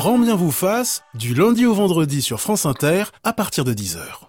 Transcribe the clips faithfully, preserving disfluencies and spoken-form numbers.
Grand bien vous fasse, du lundi au vendredi sur France Inter, à partir de dix heures.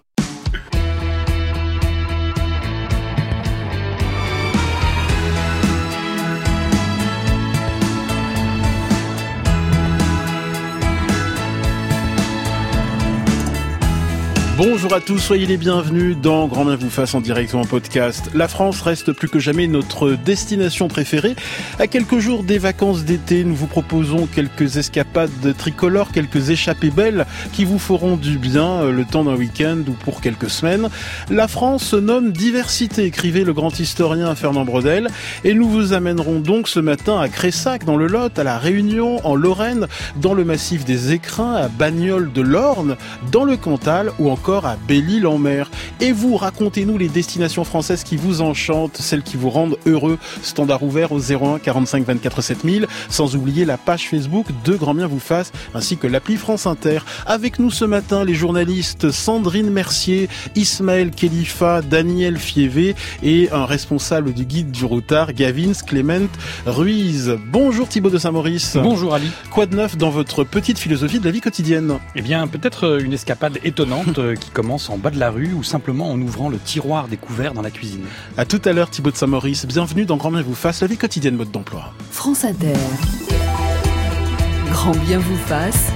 Bonjour à tous, soyez les bienvenus dans Grand bien vous fasse en direct ou en podcast. La France reste plus que jamais notre destination préférée. À quelques jours des vacances d'été, nous vous proposons quelques escapades tricolores, quelques échappées belles qui vous feront du bien le temps d'un week-end ou pour quelques semaines. La France se nomme diversité, écrivait le grand historien Fernand Braudel. Et nous vous amènerons donc ce matin à Cressac dans le Lot, à La Réunion, en Lorraine, dans le massif des Écrins, à Bagnoles de l'Orne, dans le Cantal ou encore à Belle-Île-en-Mer. Et vous, racontez-nous les destinations françaises qui vous enchantent, celles qui vous rendent heureux. Standard ouvert au zéro un quarante-cinq vingt-quatre sept mille, sans oublier la page Facebook de Grand bien vous fasse, ainsi que l'appli France Inter. Avec nous ce matin, les journalistes Sandrine Mercier, Ismaël Khalifa, Daniel Fievé et un responsable du guide du routard, Gavin Clément Ruiz. Bonjour Thibaut de Saint-Maurice. Bonjour Ali. Quoi de neuf dans votre petite philosophie de la vie quotidienne ? Eh bien, peut-être une escapade étonnante qui commence en bas de la rue ou simplement en ouvrant le tiroir des couverts dans la cuisine. À tout à l'heure Thibaut de Saint-Maurice, bienvenue dans Grand bien vous fasse, la vie quotidienne mode d'emploi. France Inter. Grand bien vous fasse.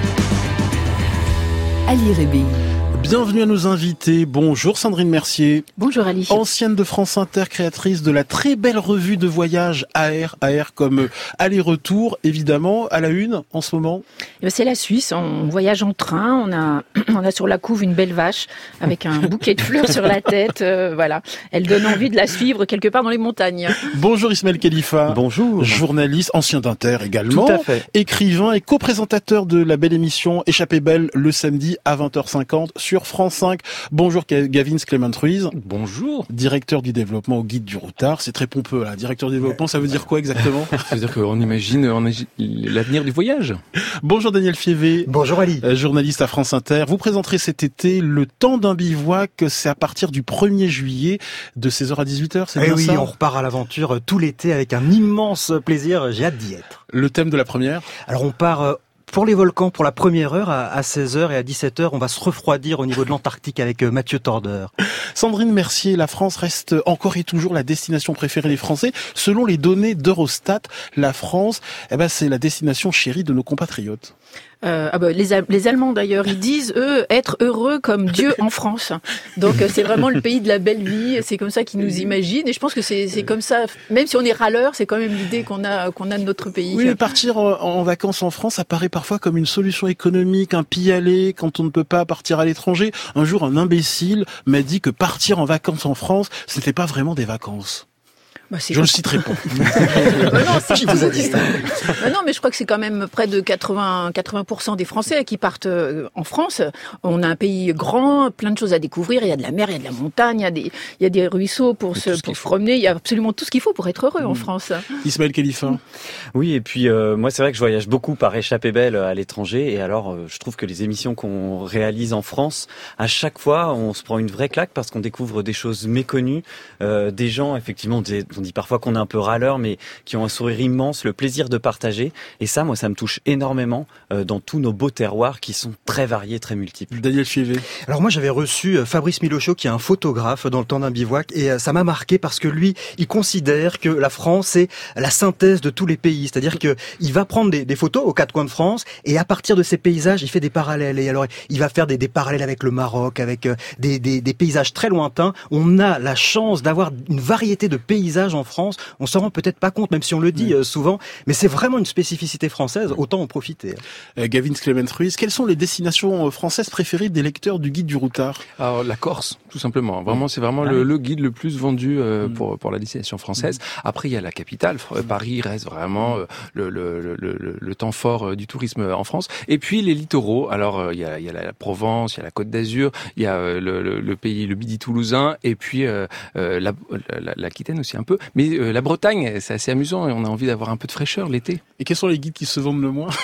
Ali Rébi. Bienvenue à nos invités. Bonjour Sandrine Mercier. Bonjour Ali. Ancienne de France Inter, créatrice de la très belle revue de voyage A R, A R comme aller-retour, évidemment, à la une en ce moment. C'est la Suisse, on voyage en train, on a, on a sur la couve une belle vache avec un bouquet de fleurs sur la tête, euh, voilà. Elle donne envie de la suivre quelque part dans les montagnes. Bonjour Ismaël Khalifa. Bonjour. Journaliste, ancien d'Inter également. Tout à fait. Écrivain et co-présentateur de la belle émission Échappée belle le samedi à vingt heures cinquante sur France cinq. Bonjour Gavin Clément Ruiz. Bonjour. Directeur du développement au guide du routard. C'est très pompeux là. Directeur du développement, ça veut dire quoi exactement ? Ça veut dire qu'on imagine, on imagine l'avenir du voyage. Bonjour Daniel Fievé. Bonjour Ali. Euh, journaliste à France Inter. Vous présenterez cet été Le temps d'un bivouac. C'est à partir du premier juillet de seize heures à dix-huit heures, c'est eh bien oui, ça ? on repart à l'aventure tout l'été avec un immense plaisir. J'ai hâte d'y être. Le thème de la première ? Alors on part euh, pour les volcans pour la première heure à seize heures et à dix-sept heures, on va se refroidir au niveau de l'Antarctique avec euh, Mathieu Tordeur. Sandrine Mercier, la France reste encore et toujours la destination préférée des Français. Selon les données d'Eurostat, la France, eh ben, c'est la destination chérie de nos compatriotes. Euh, ah bah, les, les Allemands d'ailleurs, ils disent eux être heureux comme Dieu en France. Donc c'est vraiment le pays de la belle vie. C'est comme ça qu'ils nous imaginent. Et je pense que c'est, c'est comme ça. Même si on est râleur, c'est quand même l'idée qu'on a qu'on a de notre pays. Oui, mais partir en, en vacances en France, ça paraît parfois comme une solution économique, un pis-aller quand on ne peut pas partir à l'étranger. Un jour, un imbécile m'a dit que partir en vacances en France, c'était pas vraiment des vacances. Bah, je ne le citerai pas. bah non, Qui vous a dit ça ? bah non, mais je crois que c'est quand même près de quatre-vingts pour cent des Français qui partent en France. On a un pays grand, plein de choses à découvrir. Il y a de la mer, il y a de la montagne, il y a des, il y a des ruisseaux pour se, pour se promener. Il y a absolument tout ce qu'il faut pour être heureux mmh. en France. Ismaël Khalifa. Oui, et puis euh, moi c'est vrai que je voyage beaucoup par Échappée belle à l'étranger. Et alors euh, je trouve que les émissions qu'on réalise en France, à chaque fois on se prend une vraie claque parce qu'on découvre des choses méconnues, euh, des gens effectivement des on dit parfois qu'on est un peu râleur, mais qui ont un sourire immense, le plaisir de partager. Et ça, moi, ça me touche énormément euh, dans tous nos beaux terroirs qui sont très variés, très multiples. Daniel Fievé. Alors moi, j'avais reçu Fabrice Milochaud, qui est un photographe dans Le temps d'un bivouac, et euh, ça m'a marqué parce que lui, il considère que la France est la synthèse de tous les pays. C'est-à-dire que il va prendre des, des photos aux quatre coins de France, et à partir de ces paysages, il fait des parallèles. Et alors, il va faire des, des parallèles avec le Maroc, avec euh, des, des, des paysages très lointains. On a la chance d'avoir une variété de paysages en France, on s'en rend peut-être pas compte, même si on le dit oui. euh, souvent, mais c'est vraiment une spécificité française, autant en profiter. Euh, Gavin Clément Ruiz, quelles sont les destinations françaises préférées des lecteurs du guide du routard ? Alors la Corse, tout simplement. Vraiment, c'est vraiment ah, le, oui. le guide le plus vendu euh, mmh. pour pour la destination française. Mmh. Après, il y a la capitale, Paris reste vraiment euh, le, le, le, le, le temps fort du tourisme en France. Et puis les littoraux. Alors euh, il y a il y a la Provence, il y a la Côte d'Azur, il y a euh, le, le, le pays, le Midi toulousain, et puis euh, euh, la, la, l'Aquitaine aussi un peu. peu. Mais euh, la Bretagne, c'est assez amusant et on a envie d'avoir un peu de fraîcheur l'été. Et quels sont les guides qui se vendent le moins?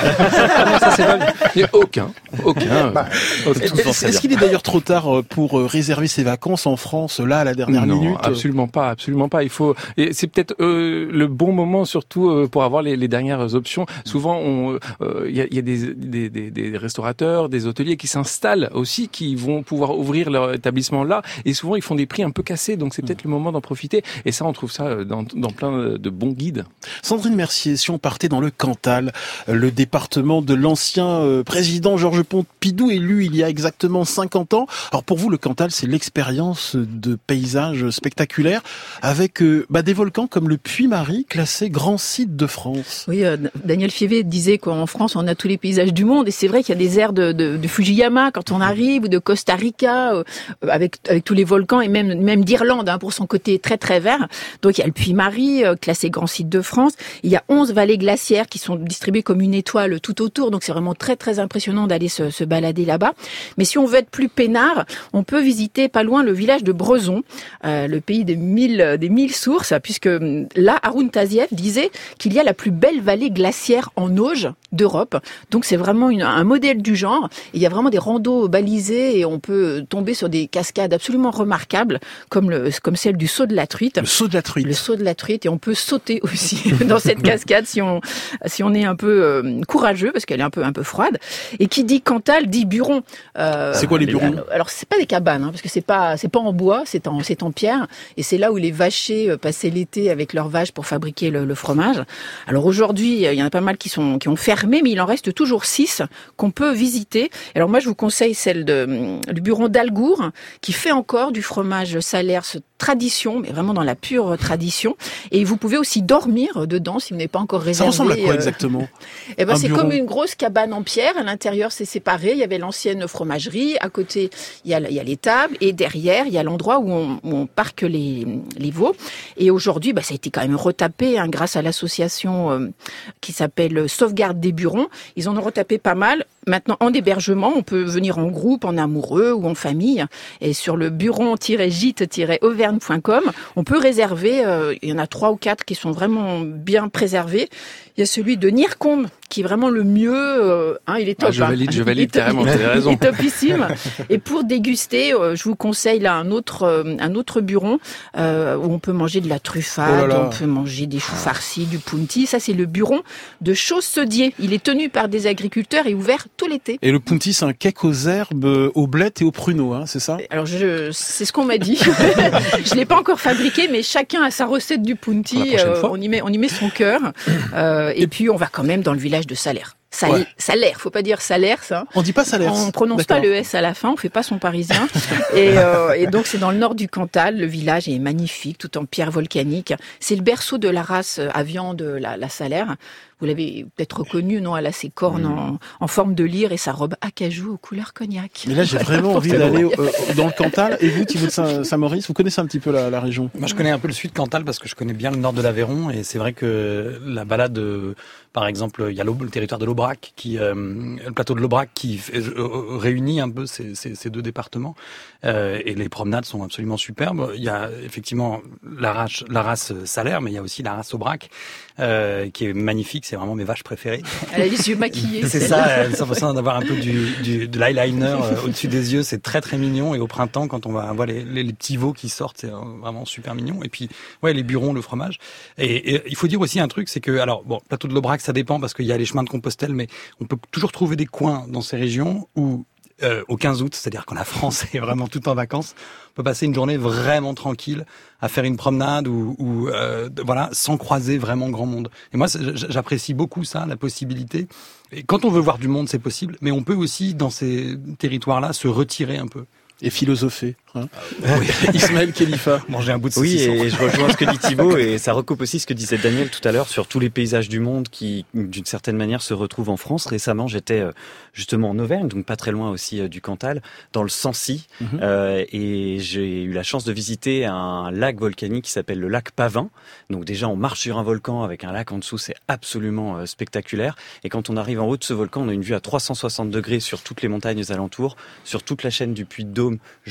Ça, c'est pas... Il n'y a aucun. Aucun. Bah, est-ce, est-ce qu'il est d'ailleurs trop tard pour réserver ses vacances en France, là, à la dernière non, minute? Absolument pas, absolument pas. Il faut, et c'est peut-être euh, le bon moment surtout euh, pour avoir les, les dernières options. Souvent, on, il euh, y, a, y a des, des, des, des restaurateurs, des hôteliers qui s'installent aussi, qui vont pouvoir ouvrir leur établissement là, et souvent ils font des prix un peu cassés. Donc c'est peut-être mmh. le moment d'en profiter. Et ça, on trouve ça dans, dans plein de bons guides. Sandrine Mercier, si on partait dans le Cantal, le département de l'ancien euh, président Georges Pompidou, élu il y a exactement cinquante ans. Alors pour vous, le Cantal, c'est l'expérience de paysages spectaculaires avec euh, bah, des volcans comme le Puy-Marie, classé grand site de France. Oui, euh, Daniel Fievé disait qu'en France, on a tous les paysages du monde. Et c'est vrai qu'il y a des aires de, de, de Fujiyama quand on arrive, ou de Costa Rica, euh, avec, avec tous les volcans, et même, même d'Irlande, hein, pour son côté très très vert. Donc il y a le Puy-Marie, euh, classé grand site de France. Il y a onze vallées glaciaires qui sont distribuées comme une étoile tout autour. Donc c'est vraiment très très impressionnant d'aller se, se balader là-bas. Mais si on veut être plus peinard, on peut visiter pas loin le village de Brezon, euh, le pays des mille, des mille sources, puisque là, Haroun Tazieff disait qu'il y a la plus belle vallée glaciaire en Auge d'Europe. Donc c'est vraiment une, un modèle du genre. Et il y a vraiment des randos balisés et on peut tomber sur des cascades absolument remarquables, comme, le, comme celle du saut de la truite. Le saut de la truite. Le saut de la truite. Et on peut sauter aussi dans cette cascade si on, si on est un peu euh, courageux, parce qu'elle est un peu, un peu froide. Et qui dit Cantal dit Buron. Euh, c'est quoi les burons? Alors, alors c'est pas des cabanes, hein, parce que c'est pas, c'est pas en bois, c'est en, c'est en pierre. Et c'est là où les vachers passaient l'été avec leurs vaches pour fabriquer le, le fromage. Alors aujourd'hui, il y en a pas mal qui sont, qui ont fermé, mais il en reste toujours six qu'on peut visiter. Alors moi, je vous conseille celle de, du Buron d'Algour, qui fait encore du fromage Salers tradition, mais vraiment dans la pure tradition. Et vous pouvez aussi dormir dedans si vous n'avez pas encore réservé. Ça ressemble à quoi exactement? Eh ben, Un c'est bureau. comme une grosse cabane en pierre. À l'intérieur, c'est séparé. Il y avait l'ancienne fromagerie. À côté, il y a, il y a les tables. Et derrière, il y a l'endroit où on, où on parque les, les veaux. Et aujourd'hui, bah, ça a été quand même retapé, hein, grâce à l'association euh, qui s'appelle Sauvegarde des Burons. Ils en ont retapé pas mal. Maintenant, en hébergement, on peut venir en groupe, en amoureux ou en famille. Et sur le buron gîte auvergne point com, on peut réserver. Euh, il y en a trois ou quatre qui sont vraiment bien préservés. Il y a celui de Nircombe, qui est vraiment le mieux. Euh, hein, il est top. Ah, je valide, hein. je valide il carrément. Il, T'as raison. Il est topissime. Et pour déguster, euh, je vous conseille là un autre, euh, un autre buron euh, où on peut manger de la truffade, oh là là. on peut manger des choux farcis, du punti. Ça, c'est le buron de Chaussedier. Il est tenu par des agriculteurs et ouvert tout l'été. Et le punti, c'est un cake aux herbes, aux blettes et aux pruneaux, hein, c'est ça? Alors, je, c'est ce qu'on m'a dit. Je l'ai pas encore fabriqué, mais chacun a sa recette du punti. Euh, on y met, on y met son cœur. Euh, et, et puis, on va quand même dans le village de Salers. Sal- ouais. Salaire, faut pas dire salaire, ça. On dit pas salaire. On prononce D'accord. pas le S à la fin, on fait pas son parisien. et, euh, et donc c'est dans le nord du Cantal. Le village est magnifique, tout en pierre volcanique. C'est le berceau de la race à viande, la, la Salaire. Vous l'avez peut-être reconnu, non? Elle a ses cornes mmh. en, en forme de lyre et sa robe acajou aux couleurs cognac. Mais là, j'ai vraiment envie d'aller euh, dans le Cantal. Et vous, Thibaut de Saint- Saint-Maurice, vous connaissez un petit peu la, la région? Moi, je connais un peu le sud Cantal parce que je connais bien le nord de l'Aveyron. Et c'est vrai que la balade, euh, par exemple, il y a le territoire de l'Aubrac, qui, euh, le plateau de l'Aubrac qui euh, réunit un peu ces, ces, ces deux départements. Euh, et les promenades sont absolument superbes. Il y a effectivement la race, la race Salaire, mais il y a aussi la race Aubrac, euh, qui est magnifique. C'est vraiment mes vaches préférées. Elle a les yeux maquillés. C'est ça, elle a l'impression d'avoir un peu du, du, de l'eyeliner euh, au-dessus des yeux. C'est très très mignon. Et au printemps, quand on va voir les, les, les petits veaux qui sortent, c'est vraiment super mignon. Et puis, ouais, les burons, le fromage. Et, et il faut dire aussi un truc, c'est que, alors, bon, plateau de l'Aubrac, ça dépend parce qu'il y a les chemins de Compostelle, mais on peut toujours trouver des coins dans ces régions où Euh, au quinze août, c'est-à-dire quand la France est vraiment toute en vacances, on peut passer une journée vraiment tranquille à faire une promenade ou, ou euh, voilà, sans croiser vraiment grand monde. Et moi, j'apprécie beaucoup ça, la possibilité. Et quand on veut voir du monde, c'est possible, mais on peut aussi, dans ces territoires-là, se retirer un peu. Et philosopher. Hein oui. Ismaël Khalifa. Manger un bout de saucisson. Oui, et je rejoins ce que dit Thibaut, et ça recoupe aussi ce que disait Daniel tout à l'heure sur tous les paysages du monde qui, d'une certaine manière, se retrouvent en France. Récemment, j'étais justement en Auvergne, donc pas très loin aussi du Cantal, dans le Sancy, mm-hmm. euh, et j'ai eu la chance de visiter un lac volcanique qui s'appelle le lac Pavin. Donc déjà, on marche sur un volcan avec un lac en dessous, c'est absolument euh, spectaculaire. Et quand on arrive en haut de ce volcan, on a une vue à trois cent soixante degrés sur toutes les montagnes alentours, sur toute la chaîne du Puy de Dôme jusqu'au Cantal.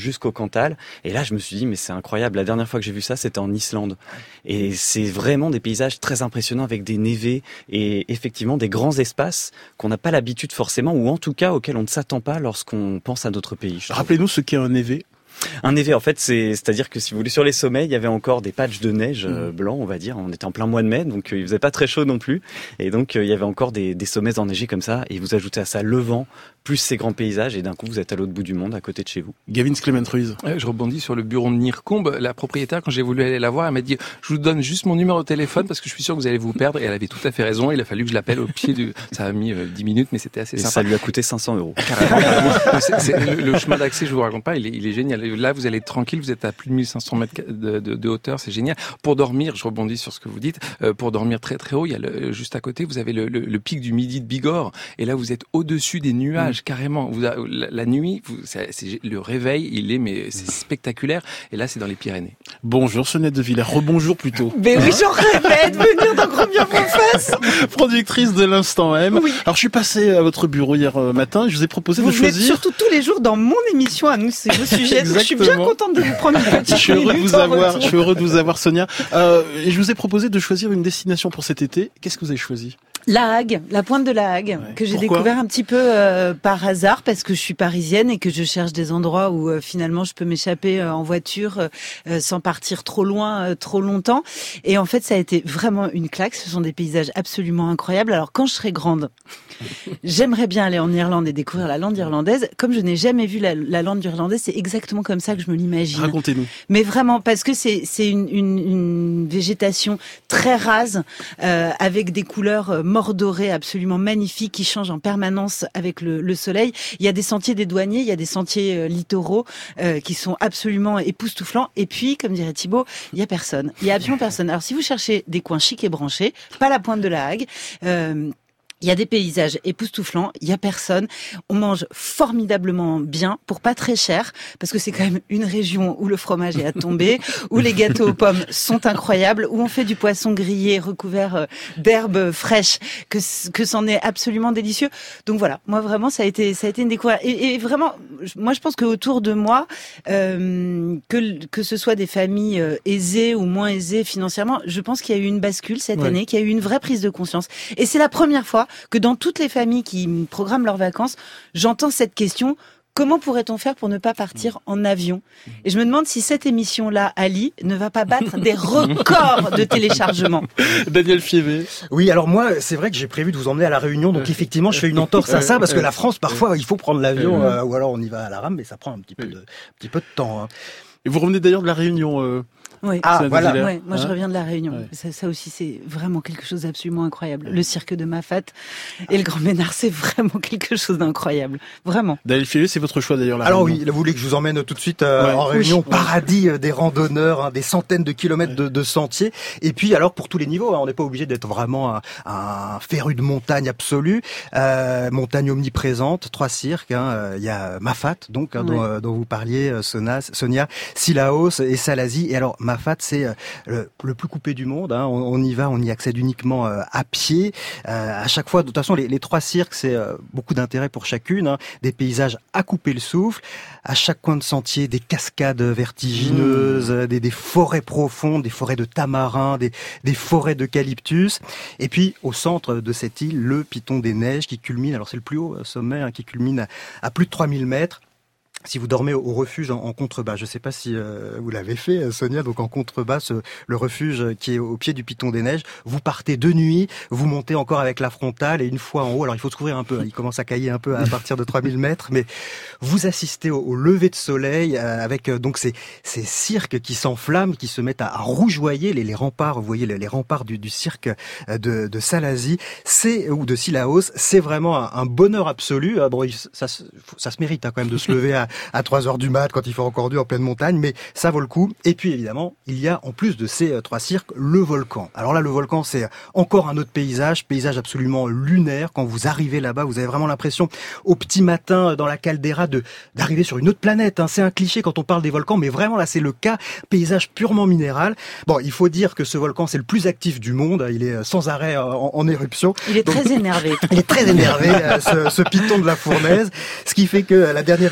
occidentale. Et là, je me suis dit, mais c'est incroyable. La dernière fois que j'ai vu ça, c'était en Islande. Et c'est vraiment des paysages très impressionnants avec des névés et effectivement des grands espaces qu'on n'a pas l'habitude forcément, ou en tout cas auxquels on ne s'attend pas lorsqu'on pense à d'autres pays. Rappelez-nous ce qu'est un névé. Un névé, en fait, c'est, c'est-à-dire que si vous voulez, sur les sommets, il y avait encore des patchs de neige euh, blancs, on va dire. On était en plein mois de mai, donc euh, il faisait pas très chaud non plus. Et donc, euh, il y avait encore des, des sommets enneigés comme ça. Et vous ajoutez à ça le vent, plus ces grands paysages, et d'un coup, vous êtes à l'autre bout du monde, à côté de chez vous. Gavin Clement Ruiz. Je rebondis sur le bureau de Nircombe. La propriétaire, quand j'ai voulu aller la voir, elle m'a dit, je vous donne juste mon numéro de téléphone parce que je suis sûr que vous allez vous perdre. Et elle avait tout à fait raison. Il a fallu que je l'appelle au pied du... Ça a mis euh, dix minutes, mais c'était assez et sympa. Ça lui a coûté cinq cents euros. Carrément, carrément. C'est, c'est, le, le chemin d'accès, je vous raconte pas, il est, il est génial. Là, vous allez être tranquille, vous êtes à plus de mille cinq cents mètres de, de, de hauteur, c'est génial. Pour dormir, je rebondis sur ce que vous dites, euh, pour dormir très très haut, il y a le, juste à côté, vous avez le, le, le pic du Midi de Bigorre, et là, vous êtes au-dessus des nuages, mmh. carrément. Vous a, la, la nuit, vous, c'est, c'est, le réveil, il est, mais c'est spectaculaire, et là, c'est dans les Pyrénées. Bonjour, Sonia De Villers, rebonjour plutôt. Mais oui, j'en rêvais de venir dans Grand Bien Vous Fasse. Productrice de l'Instant M. Oui. Alors, je suis passé à votre bureau hier matin, et je vous ai proposé vous de choisir... Vous venez surtout tous les jours dans mon émission à nous, c'est vos sujets. Je suis bien contente de vous prendre une petite je suis heureux de vous avoir, je suis heureux de vous avoir, Sonia. Euh, et je vous ai proposé de choisir une destination pour cet été. Qu'est-ce que vous avez choisi? La Hague, la pointe de la Hague, ouais. que j'ai Pourquoi découvert un petit peu euh, par hasard parce que je suis parisienne et que je cherche des endroits où euh, finalement je peux m'échapper euh, en voiture euh, sans partir trop loin, euh, trop longtemps. Et en fait, ça a été vraiment une claque. Ce sont des paysages absolument incroyables. Alors quand je serai grande, j'aimerais bien aller en Irlande et découvrir la lande irlandaise. Comme je n'ai jamais vu la, la lande irlandaise, c'est exactement comme ça que je me l'imagine. Racontez-nous. Mais vraiment, parce que c'est c'est une, une, une végétation très rase euh, avec des couleurs euh, mordorées absolument magnifiques qui changent en permanence avec le, le soleil. Il y a des sentiers dédouaniers, il y a des sentiers euh, littoraux euh, qui sont absolument époustouflants. Et puis, comme dirait Thibaut, il y a personne. Il y a absolument personne. Alors, si vous cherchez des coins chics et branchés, pas la pointe de la Hague. Euh, Il y a des paysages époustouflants, il y a personne. On mange formidablement bien pour pas très cher, parce que c'est quand même une région où le fromage est à tomber, où les gâteaux aux pommes sont incroyables, où on fait du poisson grillé recouvert d'herbes fraîches, que que c'en est absolument délicieux. Donc voilà, moi vraiment ça a été ça a été une découverte. Et, et vraiment, moi je pense que autour de moi, euh, que que ce soit des familles aisées ou moins aisées financièrement, je pense qu'il y a eu une bascule cette ouais. année, qu'il y a eu une vraie prise de conscience. Et c'est la première fois que dans toutes les familles qui programment leurs vacances, j'entends cette question: comment pourrait-on faire pour ne pas partir en avion? Et je me demande si cette émission-là, Ali, ne va pas battre des records de téléchargement. Daniel Fievé. Oui, alors moi, c'est vrai que j'ai prévu de vous emmener à La Réunion, donc effectivement, je fais une entorse à ça, parce que la France, parfois, il faut prendre l'avion, euh, ou alors on y va à la rame, mais ça prend un petit peu de, un petit peu de temps. Hein. Et vous revenez d'ailleurs de La Réunion euh... Oui, ah, voilà. Ouais, moi, hein je reviens de La Réunion. Ouais. Ça, ça aussi, c'est vraiment quelque chose d'absolument incroyable. Le cirque de Mafat et le Grand Ménard, c'est vraiment quelque chose d'incroyable. Vraiment. Daniel Fievé, c'est votre choix d'ailleurs. La Alors Réunion. oui, là, vous voulez que je vous emmène tout de suite euh, ouais. en Réunion, oui. paradis euh, des randonneurs, hein, des centaines de kilomètres de, de sentiers. Et puis, alors, pour tous les niveaux, hein, on n'est pas obligé d'être vraiment un, un féru de montagne absolue. Euh, montagne omniprésente, trois cirques. Il hein, y a Mafat, donc, hein, ouais. dont, euh, dont vous parliez, Sonia, Sonia, Sillaos et Salazie. Et alors, Mafat, c'est euh, le, le plus coupé du monde. Hein. On, on y va, on y accède uniquement euh, à pied. Euh, à chaque fois, de toute façon, les, les trois cirques, c'est euh, beaucoup d'intérêt pour chacune. Hein. Des paysages à couper le souffle. À chaque coin de sentier, des cascades vertigineuses, mmh. des, des forêts profondes, des forêts de tamarin, des, des forêts d'eucalyptus. Et puis, au centre de cette île, le Piton des Neiges qui culmine, alors c'est le plus haut sommet, hein, qui culmine à, à plus de trois mille mètres. Si vous dormez au refuge en, en contrebas, je ne sais pas si euh, vous l'avez fait, Sonia, donc en contrebas, ce, le refuge qui est au pied du Piton des Neiges, vous partez de nuit, vous montez encore avec la frontale et une fois en haut, alors il faut se couvrir un peu, hein, il commence à cailler un peu à partir de trois mille mètres, mais vous assistez au, au lever de soleil euh, avec euh, donc ces, ces cirques qui s'enflamment, qui se mettent à, à rougeoyer les, les remparts, vous voyez les, les remparts du, du cirque de, de Salazie, c'est ou de Sillaos, c'est vraiment un, un bonheur absolu. Bon, ça, ça se mérite hein, quand même de se lever à à trois heures du mat quand il fait encore nuit en pleine montagne, mais ça vaut le coup. Et puis évidemment, il y a en plus de ces euh, trois cirques, le volcan. Alors là, le volcan, c'est encore un autre paysage, paysage absolument lunaire. Quand vous arrivez là-bas, vous avez vraiment l'impression, au petit matin, dans la caldeira, de d'arriver sur une autre planète. Hein. C'est un cliché quand on parle des volcans, mais vraiment là, c'est le cas. Paysage purement minéral. Bon, il faut dire que ce volcan, c'est le plus actif du monde. Il est sans arrêt en, en éruption. Il est Donc, très énervé. Il est très énervé, ce, ce Piton de la Fournaise. Ce qui fait que la dernière éruption, d'ailleurs,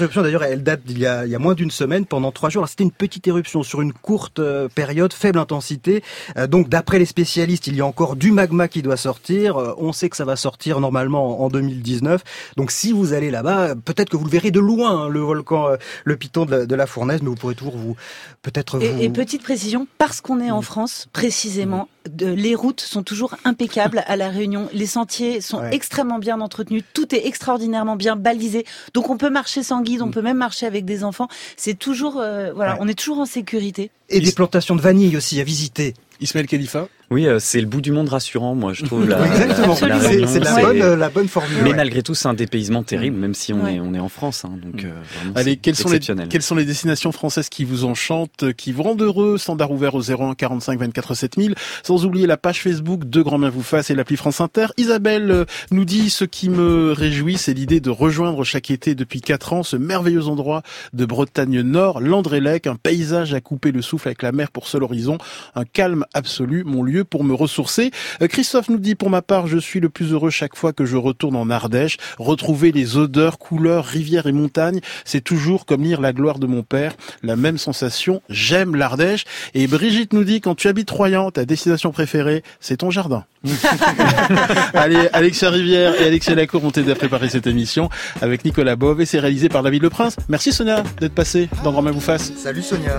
elle date d'il y a, il y a moins d'une semaine, pendant trois jours. Alors, c'était une petite éruption sur une courte euh, période, faible intensité. Euh, donc, d'après les spécialistes, il y a encore du magma qui doit sortir. Euh, on sait que ça va sortir normalement en, en deux mille dix-neuf. Donc, si vous allez là-bas, peut-être que vous le verrez de loin, hein, le volcan, euh, le piton de la, de la Fournaise, mais vous pourrez toujours vous, peut-être vous... Et, et petite précision, parce qu'on est en France, précisément, de, les routes sont toujours impeccables à La Réunion. Les sentiers sont ouais. extrêmement bien entretenus. Tout est extraordinairement bien balisé. Donc on peut marcher sans guide, on peut même marcher avec des enfants. C'est toujours, euh, voilà, ouais. on est toujours en sécurité. Et des plantations de vanille aussi à visiter. Ismaël Khalifa. Oui, euh, c'est le bout du monde rassurant, moi, je trouve. La, Exactement. La, la Réunion, c'est, c'est la c'est... bonne, la bonne formule. Mais ouais. malgré tout, c'est un dépaysement terrible, même si on ouais. est, on est en France, hein, donc euh, vraiment, Allez, c'est quelles sont les, quelles sont les destinations françaises qui vous enchantent, qui vous rendent heureux? Standard ouvert au zéro un quarante-cinq vingt-quatre sept mille. Sans oublier la page Facebook de Grand Bien vous fasse et l'appli France Inter. Isabelle nous dit: ce qui me réjouit, c'est l'idée de rejoindre chaque été depuis quatre ans ce merveilleux endroit de Bretagne Nord, Landrélec, un paysage à couper le souffle avec la mer pour seul horizon, un calme absolu, mon lieu pour me ressourcer. Christophe nous dit: pour ma part, je suis le plus heureux chaque fois que je retourne en Ardèche. Retrouver les odeurs, couleurs, rivières et montagnes, c'est toujours comme lire La gloire de mon père, la même sensation. J'aime l'Ardèche. Et Brigitte nous dit: quand tu habites Royan, ta destination préférée, c'est ton jardin. Allez, Alexia Rivière et Alexia Lacour ont aidé à préparer cette émission avec Nicolas Bove et c'est réalisé par David Leprince. Merci Sonia d'être passée dans Grand Bien vous fasse. Salut Sonia.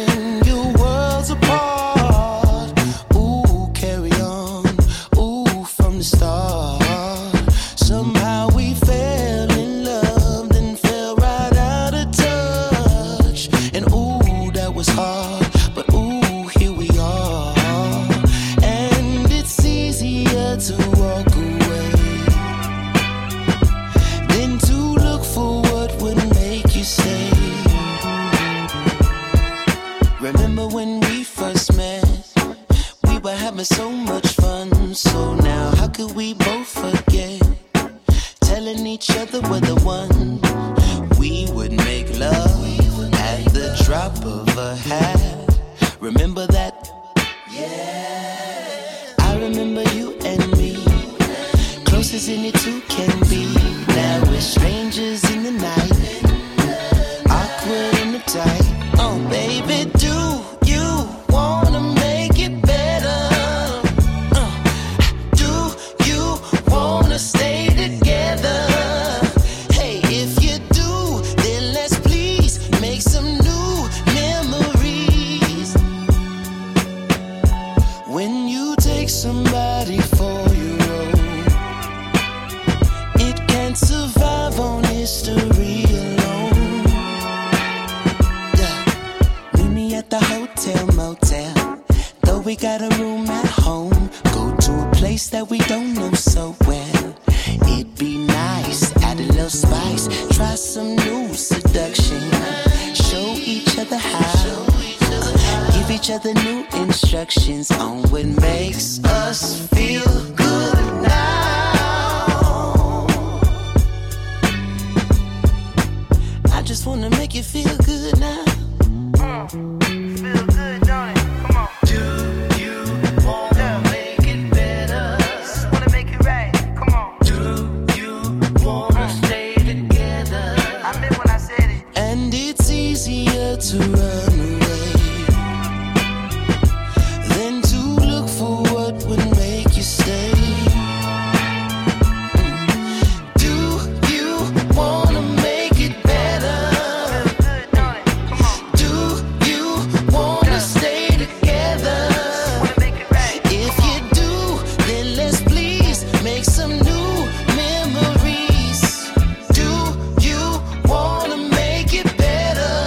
Start. Somehow we fell in love, then fell right out of touch. And ooh, that was hard, but ooh, here we are. And it's easier to walk away than to look for what would make you stay. Remember when we first met? We were having so much fun. So now how could we both forget? Telling each other we're the one. We would make love at the drop of a hat. Remember that? Yeah. I remember you and me, close as any two can be. Now we're strangers in the night, awkward in the tight. Oh baby, do you wanna make it better? Stay together. Hey, if you do, then let's please make some new memories. When you take somebody for your own, it can't survive on history alone. Yeah. Meet me at the hotel motel, though we got a room at home. Go to a place that we don't know so well. It'd be nice, add a little spice, try some new seduction, show each other how, give each other new instructions on what makes us feel good now. I just wanna make you feel good now. Mm. Feel good, don't it? Come on. Do you wanna make it better? Wanna make it right? Come on. Wanna stay together. I meant when I said it. And it's easier to run away than to look for what would make you stay. Do you wanna make it better? Do you wanna stay together? If you do, then let's please make some new memories. Do you wanna make it better?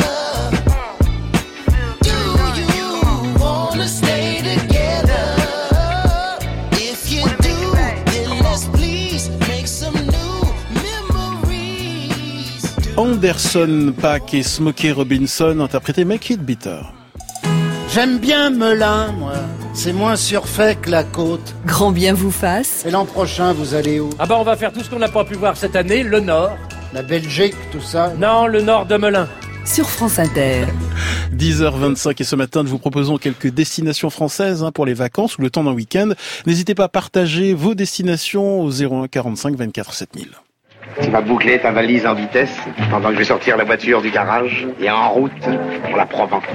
Do you wanna stay together? If you do, then let's please make some new memories. Anderson Paak et Smokey Robinson interprété Make It Bitter. J'aime bien Melun, moi. C'est moins surfait que la côte. Grand Bien vous fasse. Et l'an prochain, vous allez où? Ah bah on va faire tout ce qu'on n'a pas pu voir cette année, le Nord. La Belgique, tout ça? Non, le Nord de Melun. Sur France Inter. dix heures vingt-cinq et ce matin, nous vous proposons quelques destinations françaises hein, pour les vacances ou le temps d'un week-end. N'hésitez pas à partager vos destinations au zéro un quarante-cinq vingt-quatre sept mille. Tu vas boucler ta valise en vitesse pendant que je vais sortir la voiture du garage et en route pour la Provence.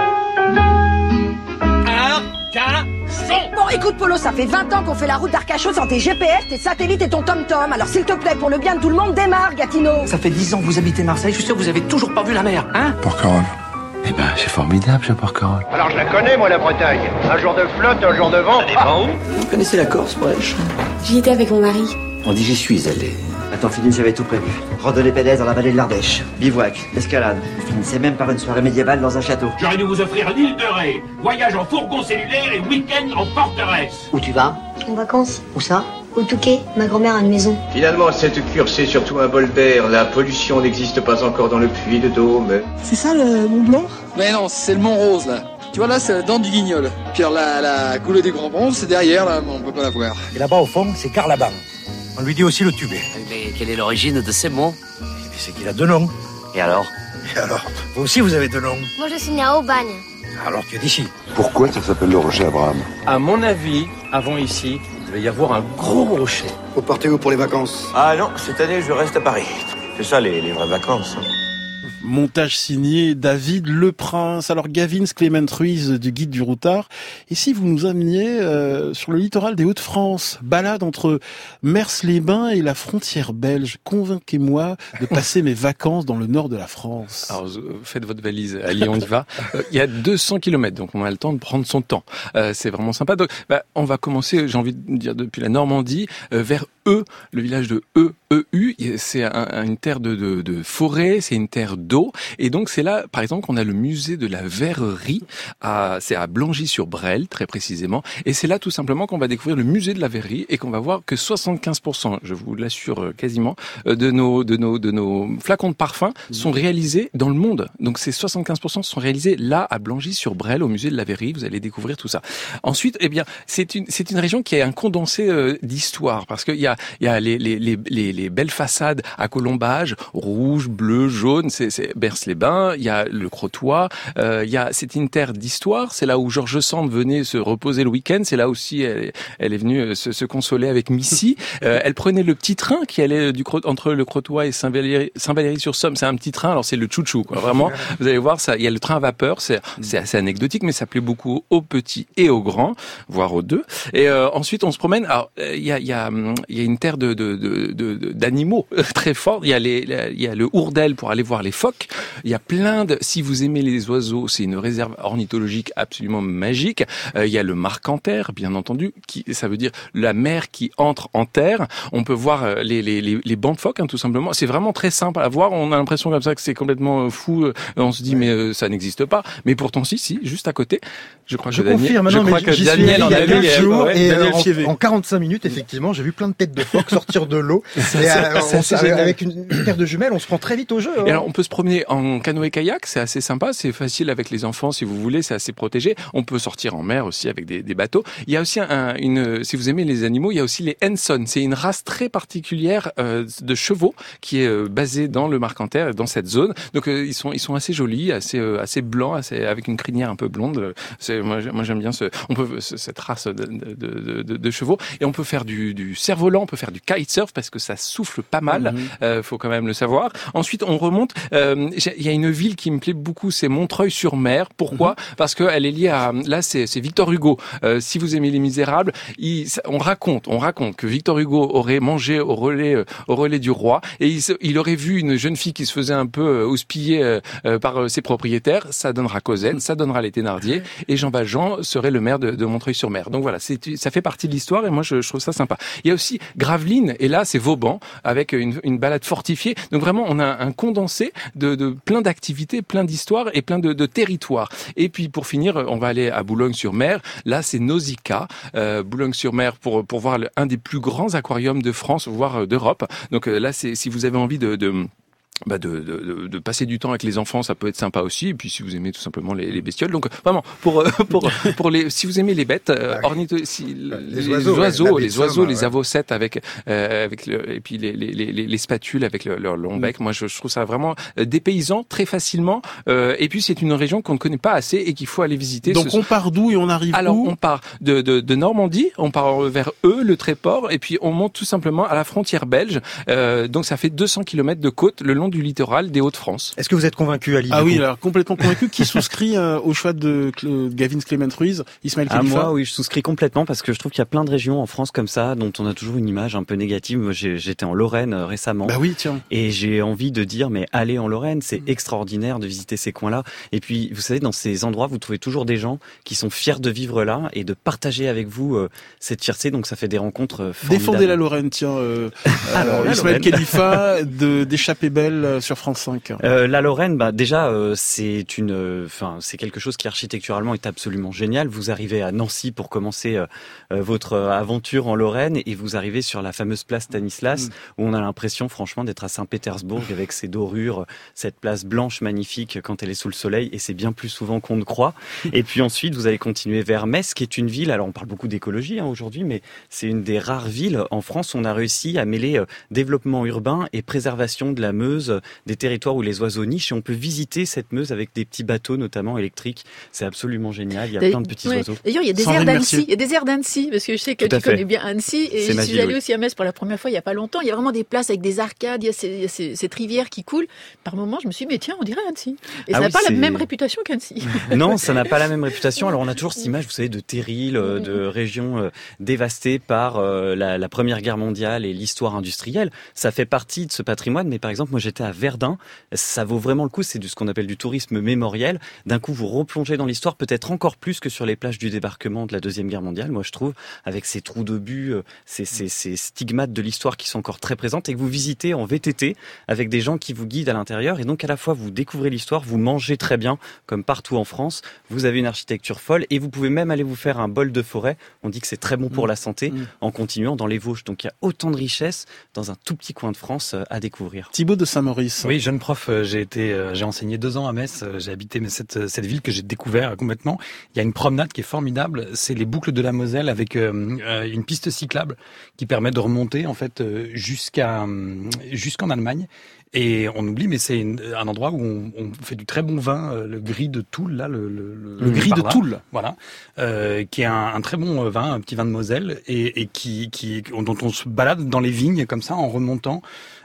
Bon, écoute Polo, ça fait vingt ans qu'on fait la route d'Arcachon sans tes G P S, tes satellites et ton tom-tom. Alors s'il te plaît, pour le bien de tout le monde, démarre, Gatineau. Ça fait dix ans que vous habitez Marseille, je suis sûr que vous avez toujours pas vu la mer, hein? Porquerolles. Eh ben, c'est formidable, ce Porquerolles. Alors je la connais, moi, la Bretagne. Un jour de flotte, un jour de vent. Ça dépend où. Vous connaissez la Corse, Brèche? J'y étais avec mon mari. On dit j'y suis allé. Attends, Philippe, j'avais tout prévu. Randonnée pédestre dans la vallée de l'Ardèche. Bivouac, escalade. Vous finissez même par une soirée médiévale dans un château. J'aurais dû vous offrir l'île de Ré. Voyage en fourgon cellulaire et week-end en forteresse. Où tu vas? En vacances. Où ça? Au Touquet, ma grand-mère a une maison. Finalement, cette cure, c'est surtout un bol d'air. La pollution n'existe pas encore dans le puits de Dôme. C'est ça le Mont Blanc? Mais non, c'est le Mont Rose, là. Tu vois, là, c'est la dent du Guignol. Puis alors, la, la coulée des Grands Bronzes, c'est derrière, là, mais on peut pas la voir. Et là-bas, au fond, c'est Carlaban. On lui dit aussi le Tubé. Mais quelle est l'origine de ces mots? C'est qu'il a deux noms. Et alors? Et alors? Vous aussi, vous avez deux noms. Moi, je suis née à Aubagne. Alors tu es d'ici. Pourquoi ça s'appelle le rocher Abraham? À mon avis, avant ici, il devait y avoir un gros rocher. Vous partez où pour les vacances? Ah non, cette année, je reste à Paris. C'est ça, les, les vraies vacances. Montage signé David Leprince. Alors Gavin Clément Ruiz du Guide du Routard. Et si vous nous ameniez euh, sur le littoral des Hauts-de-France, balade entre Mers-les-Bains et la frontière belge, convainquez-moi de passer mes vacances dans le nord de la France. Alors faites votre valise, allez on y va. Euh, il y a deux cents kilomètres, donc on a le temps de prendre son temps. Euh, c'est vraiment sympa. Donc bah, on va commencer, j'ai envie de dire, depuis la Normandie, euh, vers E, le village de E, E U. C'est un, une terre de, de, de forêt, c'est une terre d'eau. Et donc c'est là, par exemple, qu'on a le musée de la verrerie. À, c'est à Blangy-sur-Brel, très précisément. Et c'est là tout simplement qu'on va découvrir le musée de la verrerie et qu'on va voir que soixante-quinze pour cent, je vous l'assure quasiment, de nos, de nos, de nos flacons de parfum sont réalisés dans le monde. Donc ces soixante-quinze pour cent sont réalisés là, à Blangy-sur-Brel, au musée de la verrerie. Vous allez découvrir tout ça. Ensuite, eh bien, c'est une, c'est une région qui a un condensé euh, d'histoire parce qu'il y a, il y a les, les, les, les, les belles façades à colombage, rouge, bleu, jaune. C'est, c'est Bers-les-Bains, il y a le Crotoy, euh, il y a, c'est une terre d'histoire, c'est là où George Sand venait se reposer le week-end, c'est là aussi elle, elle est venue se, se consoler avec Missy. Euh, elle prenait le petit train qui allait du entre le Crotoy et Saint-Valéry, Saint-Valéry-sur-Somme, c'est un petit train, alors c'est le chouchou, quoi. Vraiment, vous allez voir ça, il y a le train à vapeur, c'est, c'est assez anecdotique, mais ça plaît beaucoup aux petits et aux grands, voire aux deux. Et euh, ensuite on se promène, alors il y a, il y a, il y a une terre de, de, de, de d'animaux très forts, il y a les, il y a le Hourdel pour aller voir les phoques. Il y a plein de, si vous aimez les oiseaux, c'est une réserve ornithologique absolument magique. Euh, il y a le Marcanterre, bien entendu, qui, ça veut dire la mer qui entre en terre. On peut voir les, les, les, les bancs de phoques, hein, tout simplement. C'est vraiment très simple à voir. On a l'impression comme ça que c'est complètement fou. On se dit, mais euh, ça n'existe pas. Mais pourtant, si, si, juste à côté. Je crois que je Daniel, confirme, je non, crois mais que j'y Daniel suis en allé a il y a vu. quinze jours, Ouais, et Daniel euh, en, en quarante-cinq minutes, effectivement, j'ai vu plein de têtes de phoques sortir de l'eau. Et euh, on, avec une, une paire de jumelles, on se prend très vite au jeu. Hein. Et alors, on peut se promener en canoë-kayak, c'est assez sympa, c'est facile avec les enfants si vous voulez, c'est assez protégé. On peut sortir en mer aussi avec des, des bateaux. Il y a aussi un, une, si vous aimez les animaux, il y a aussi les Henson. C'est une race très particulière euh, de chevaux qui est euh, basée dans le Marcanterre, dans cette zone. Donc euh, ils sont, ils sont assez jolis, assez, euh, assez blancs, assez, avec une crinière un peu blonde. C'est, moi, moi j'aime bien ce, on peut, cette race de, de, de, de, de chevaux. Et on peut faire du, du cerf-volant, on peut faire du kitesurf parce que ça souffle pas mal. Mm-hmm. Euh, faut quand même le savoir. Ensuite, on remonte. Euh, il y a une ville qui me plaît beaucoup, c'est Montreuil-sur-Mer. Pourquoi? Mm-hmm. Parce qu'elle est liée à, là, c'est, c'est Victor Hugo. Euh, si vous aimez Les Misérables, il, on raconte, on raconte que Victor Hugo aurait mangé au relais, euh, au relais du roi, et il, il aurait vu une jeune fille qui se faisait un peu euh, houspiller euh, euh, par euh, ses propriétaires. Ça donnera Cosette, ça donnera les Thénardier, et Jean Valjean serait le maire de, de Montreuil-sur-Mer. Donc voilà, c'est, ça fait partie de l'histoire, et moi je, je trouve ça sympa. Il y a aussi Gravelines, et là c'est Vauban, avec une, une balade fortifiée. Donc vraiment, on a un condensé de, de plein d'activités, plein d'histoires et plein de, de territoires. Et puis pour finir, on va aller à Boulogne-sur-Mer. Là, c'est Nausicaa, euh, Boulogne-sur-Mer, pour pour voir le, un des plus grands aquariums de France, voire d'Europe. Donc là, c'est si vous avez envie de, de Bah de, de, de passer du temps avec les enfants, ça peut être sympa aussi. Et puis si vous aimez tout simplement les, les bestioles, donc vraiment pour pour pour les si vous aimez les bêtes, euh, ornitho, si, les, les oiseaux, oiseaux ouais, les oiseaux, les avocettes avec euh, avec le, et puis les les les, les spatules avec le, leur long bec. Mmh. Moi, je, je trouve ça vraiment dépaysant très facilement. Euh, et puis c'est une région qu'on ne connaît pas assez et qu'il faut aller visiter. Donc Ce... on part d'où et on arrive Alors où? On part de, de de Normandie, on part vers Eu, le Tréport, et puis on monte tout simplement à la frontière belge. Euh, donc ça fait deux cents kilomètres de côte le long du littoral des Hauts-de-France. Est-ce que vous êtes convaincu, Ali? Ah oui, alors complètement convaincu. Qui souscrit euh, au choix de Cl- Gavin Clément Ruiz, Ismaël Ah, Khalifa? moi, oui, je souscris complètement parce que je trouve qu'il y a plein de régions en France comme ça dont on a toujours une image un peu négative. Moi, j'ai, j'étais en Lorraine euh, récemment. Bah oui, tiens. Et j'ai envie de dire, mais allez en Lorraine, c'est mmh. extraordinaire de visiter ces coins-là. Et puis, vous savez, dans ces endroits, vous trouvez toujours des gens qui sont fiers de vivre là et de partager avec vous euh, cette fierté. Donc, ça fait des rencontres euh, formidables. Défendez la Lorraine, tiens. Euh, Alors, euh, Ismaël Khalifa de d'Échappée belle sur France cinq. Euh, la Lorraine, bah déjà, euh, c'est une, enfin, euh, c'est quelque chose qui architecturalement est absolument génial. Vous arrivez à Nancy pour commencer euh, euh, votre aventure en Lorraine et vous arrivez sur la fameuse place Stanislas mmh. où on a l'impression, franchement, d'être à Saint-Pétersbourg avec ses dorures, cette place blanche magnifique quand elle est sous le soleil et c'est bien plus souvent qu'on ne croit. Et puis ensuite, vous allez continuer vers Metz, qui est une ville. Alors, on parle beaucoup d'écologie hein, aujourd'hui, mais c'est une des rares villes en France où on a réussi à mêler euh, développement urbain et préservation de la Meuse, des territoires où les oiseaux nichent et on peut visiter cette Meuse avec des petits bateaux notamment électriques. C'est absolument génial. Il y a plein de petits ouais. oiseaux. D'ailleurs, il y a des Sans airs remercier. d'Annecy. Il y a des airs d'Annecy parce que je sais que Tout tu connais bien Annecy et je suis allée aussi à Metz pour la première fois il y a pas longtemps. Il y a vraiment des places avec des arcades. Il y a, ces, il y a ces, cette rivière qui coule. Par moments, je me suis dit mais tiens, on dirait Annecy. Et ah ça n'a oui, pas c'est... la même réputation qu'Annecy. Non, ça n'a pas la même réputation. Alors on a toujours cette image, vous savez, de terrils, de régions dévastées par la, la Première Guerre mondiale et l'histoire industrielle. Ça fait partie de ce patrimoine. Mais par exemple, moi j'étais à Verdun. Ça vaut vraiment le coup. C'est de ce qu'on appelle du tourisme mémoriel. D'un coup, vous replongez dans l'histoire, peut-être encore plus que sur les plages du débarquement de la Deuxième Guerre mondiale, moi je trouve, avec ces trous d'obus, ces, ces, ces stigmates de l'histoire qui sont encore très présentes, et que vous visitez en V T T avec des gens qui vous guident à l'intérieur, et donc à la fois vous découvrez l'histoire, vous mangez très bien, comme partout en France, vous avez une architecture folle, et vous pouvez même aller vous faire un bol de forêt, on dit que c'est très bon pour la santé, mmh. en continuant dans les Vosges. Donc il y a autant de richesses dans un tout petit coin de France à découvrir. Thibaut de Saint-Maurice. Oui, jeune prof, j'ai été, j'ai enseigné deux ans à Metz, j'ai habité cette, cette ville que j'ai découvert complètement. Il y a une promenade qui est formidable, c'est les boucles de la Moselle avec euh, une piste cyclable qui permet de remonter en fait jusqu'à jusqu'en Allemagne. Et on oublie, mais c'est une, un endroit où on, on fait du très bon vin, euh, le gris de Toul, là, le, le, le, le gris de Toul, voilà, euh, qui est un, un très bon vin, un petit vin de Moselle, et, et qui, qui, dont on se balade dans les vignes comme ça en remontant